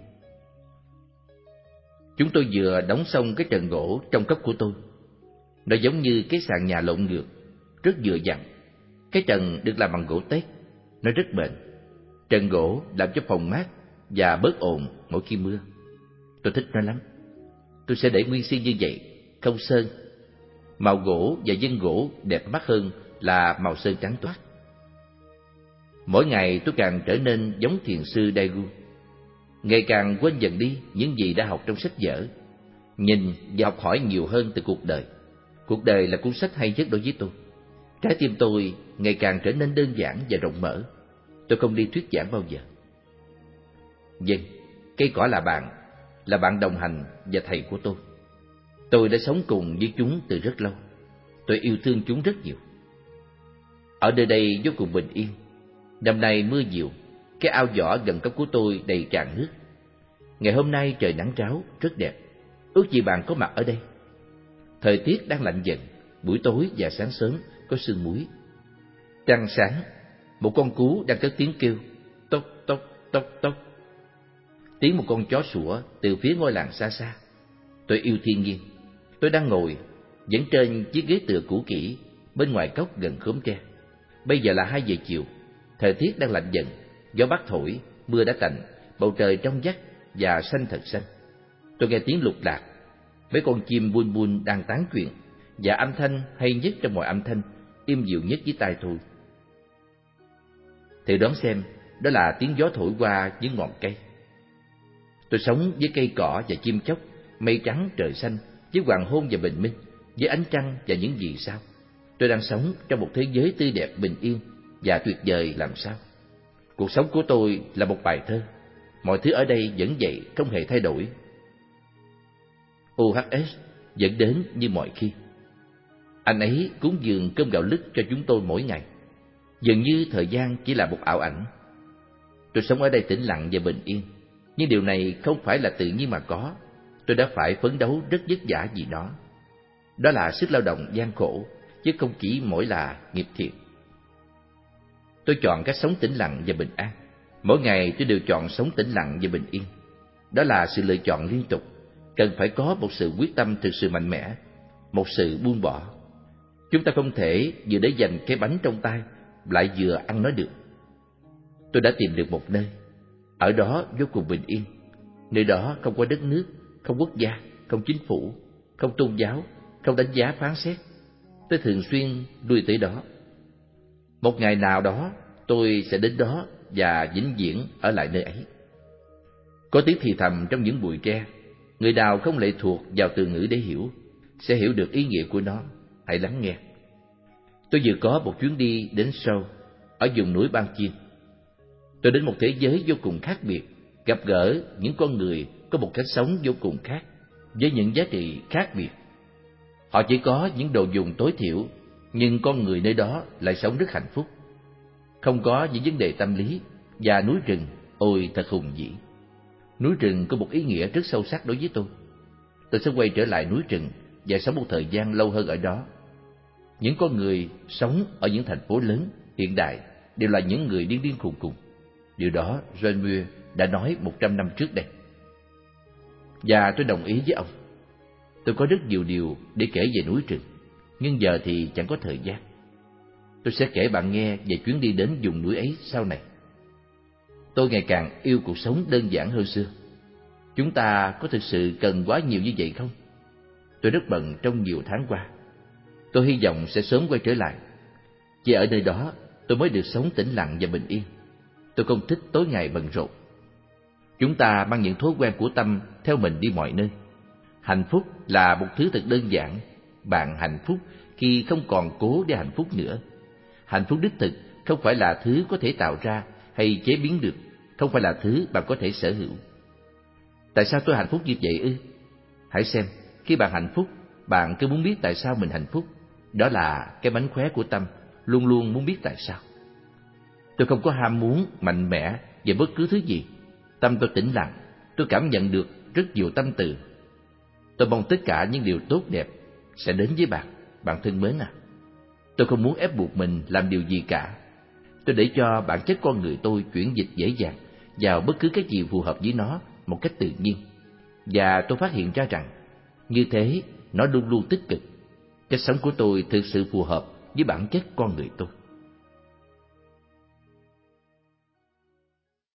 Chúng tôi vừa đóng xong cái trần gỗ trong cốc của tôi. Nó giống như cái sàn nhà lộn ngược, rất vừa vặn. Cái trần được làm bằng gỗ tét, nó rất bền. Trần gỗ làm cho phòng mát và bớt ồn mỗi khi mưa. Tôi thích nó lắm. Tôi sẽ để nguyên si như vậy, không sơn. Màu gỗ và vân gỗ đẹp mắt hơn là màu sơn trắng toát. Mỗi ngày tôi càng trở nên giống thiền sư Daegu. ngày càng quên dần đi những gì đã học trong sách vở, nhìn và học hỏi nhiều hơn từ cuộc đời. Cuộc đời là cuốn sách hay nhất đối với tôi. Trái tim tôi ngày càng trở nên đơn giản và rộng mở. Tôi không đi thuyết giảng bao giờ. Vâng, cây cỏ là bạn đồng hành và thầy của tôi. Tôi đã sống cùng với chúng từ rất lâu. Tôi yêu thương chúng rất nhiều. Ở nơi đây vô cùng bình yên. Năm nay mưa nhiều, cái ao giỏ gần cốc của tôi đầy tràn nước. Ngày hôm nay trời nắng ráo, rất đẹp. Ước gì bạn có mặt ở đây. Thời tiết đang lạnh dần, buổi tối và sáng sớm có sương muối. Trăng sáng, một con cú đang cất tiếng kêu tốc tốc tốc tốc. Tiếng một con chó sủa từ phía ngôi làng xa xa. Tôi yêu thiên nhiên. Tôi đang ngồi vẫn trên chiếc ghế tựa cũ kỹ bên ngoài cốc gần khóm tre. Bây giờ là 2 giờ chiều, thời tiết đang lạnh dần, gió bắc thổi, mưa đã tạnh, bầu trời trong vắt và xanh thật xanh. Tôi nghe tiếng lục lạc, mấy con chim bun bun đang tán chuyện, và âm thanh hay nhất trong mọi âm thanh, im dịu nhất với tai tôi. Thử đoán xem, đó là tiếng gió thổi qua những ngọn cây. Tôi sống với cây cỏ và chim chóc, mây trắng trời xanh, với hoàng hôn và bình minh, với ánh trăng và những vì sao. Tôi đang sống trong một thế giới tươi đẹp bình yên và tuyệt vời làm sao. Cuộc sống của tôi là một bài thơ. Mọi thứ ở đây vẫn vậy, không hề thay đổi. OHS vẫn đến như mọi khi. Anh ấy cúng dường cơm gạo lứt cho chúng tôi mỗi ngày. Dường như thời gian chỉ là một ảo ảnh. Tôi sống ở đây tĩnh lặng và bình yên. Nhưng điều này không phải là tự nhiên mà có. Tôi đã phải phấn đấu rất vất vả vì nó. Đó là sức lao động gian khổ, chứ không chỉ mỗi là nghiệp thiện. Tôi chọn cách sống tĩnh lặng và bình an. Mỗi ngày tôi đều chọn sống tĩnh lặng và bình yên. Đó là sự lựa chọn liên tục. Cần phải có một sự quyết tâm thực sự mạnh mẽ, một sự buông bỏ. Chúng ta không thể vừa để dành cái bánh trong tay lại vừa ăn nó được. Tôi đã tìm được một nơi. Ở đó vô cùng bình yên. Nơi đó không có đất nước, không quốc gia, không chính phủ, không tôn giáo, không đánh giá phán xét. Tôi thường xuyên lui tới đó. Một ngày nào đó tôi sẽ đến đó và vĩnh viễn ở lại nơi ấy. Có tiếng thì thầm trong những bụi tre. Người nào không lệ thuộc vào từ ngữ để hiểu sẽ hiểu được ý nghĩa của nó. Hãy lắng nghe. Tôi vừa có một chuyến đi đến Seoul, ở vùng núi Ban Chiên. Tôi đến một thế giới vô cùng khác biệt, gặp gỡ những con người có một cách sống vô cùng khác, với những giá trị khác biệt. Họ chỉ có những đồ dùng tối thiểu, nhưng con người nơi đó lại sống rất hạnh phúc. Không có những vấn đề tâm lý, và núi rừng, ôi thật hùng vĩ. Núi rừng có một ý nghĩa rất sâu sắc đối với tôi. Tôi sẽ quay trở lại núi rừng và sống một thời gian lâu hơn ở đó. Những con người sống ở những thành phố lớn, hiện đại đều là những người điên điên khùng khùng. Điều đó John Muir đã nói 100 năm trước đây. Và tôi đồng ý với ông. Tôi có rất nhiều điều để kể về núi rừng, nhưng giờ thì chẳng có thời gian. Tôi sẽ kể bạn nghe về chuyến đi đến vùng núi ấy sau này. Tôi ngày càng yêu cuộc sống đơn giản hơn xưa. Chúng ta có thực sự cần quá nhiều như vậy không? Tôi rất bận trong nhiều tháng qua. Tôi hy vọng sẽ sớm quay trở lại. Chỉ ở nơi đó tôi mới được sống tĩnh lặng và bình yên. Tôi không thích tối ngày bận rộn. Chúng ta mang những thói quen của tâm theo mình đi mọi nơi. Hạnh phúc là một thứ thật đơn giản. Bạn hạnh phúc khi không còn cố để hạnh phúc nữa. Hạnh phúc đích thực không phải là thứ có thể tạo ra hay chế biến được, không phải là thứ bạn có thể sở hữu. Tại sao tôi hạnh phúc như vậy ư? Hãy xem, khi bạn hạnh phúc, bạn cứ muốn biết tại sao mình hạnh phúc. Đó là cái mánh khóe của tâm, luôn luôn muốn biết tại sao. Tôi không có ham muốn mạnh mẽ về bất cứ thứ gì. Tâm tôi tĩnh lặng, tôi cảm nhận được rất nhiều tâm từ. Tôi mong tất cả những điều tốt đẹp sẽ đến với bạn, bạn thân mến à. Tôi không muốn ép buộc mình làm điều gì cả. Tôi để cho bản chất con người tôi chuyển dịch dễ dàng vào bất cứ cái gì phù hợp với nó một cách tự nhiên. Và tôi phát hiện ra rằng, như thế nó luôn luôn tích cực. Cách sống của tôi thực sự phù hợp với bản chất con người tôi.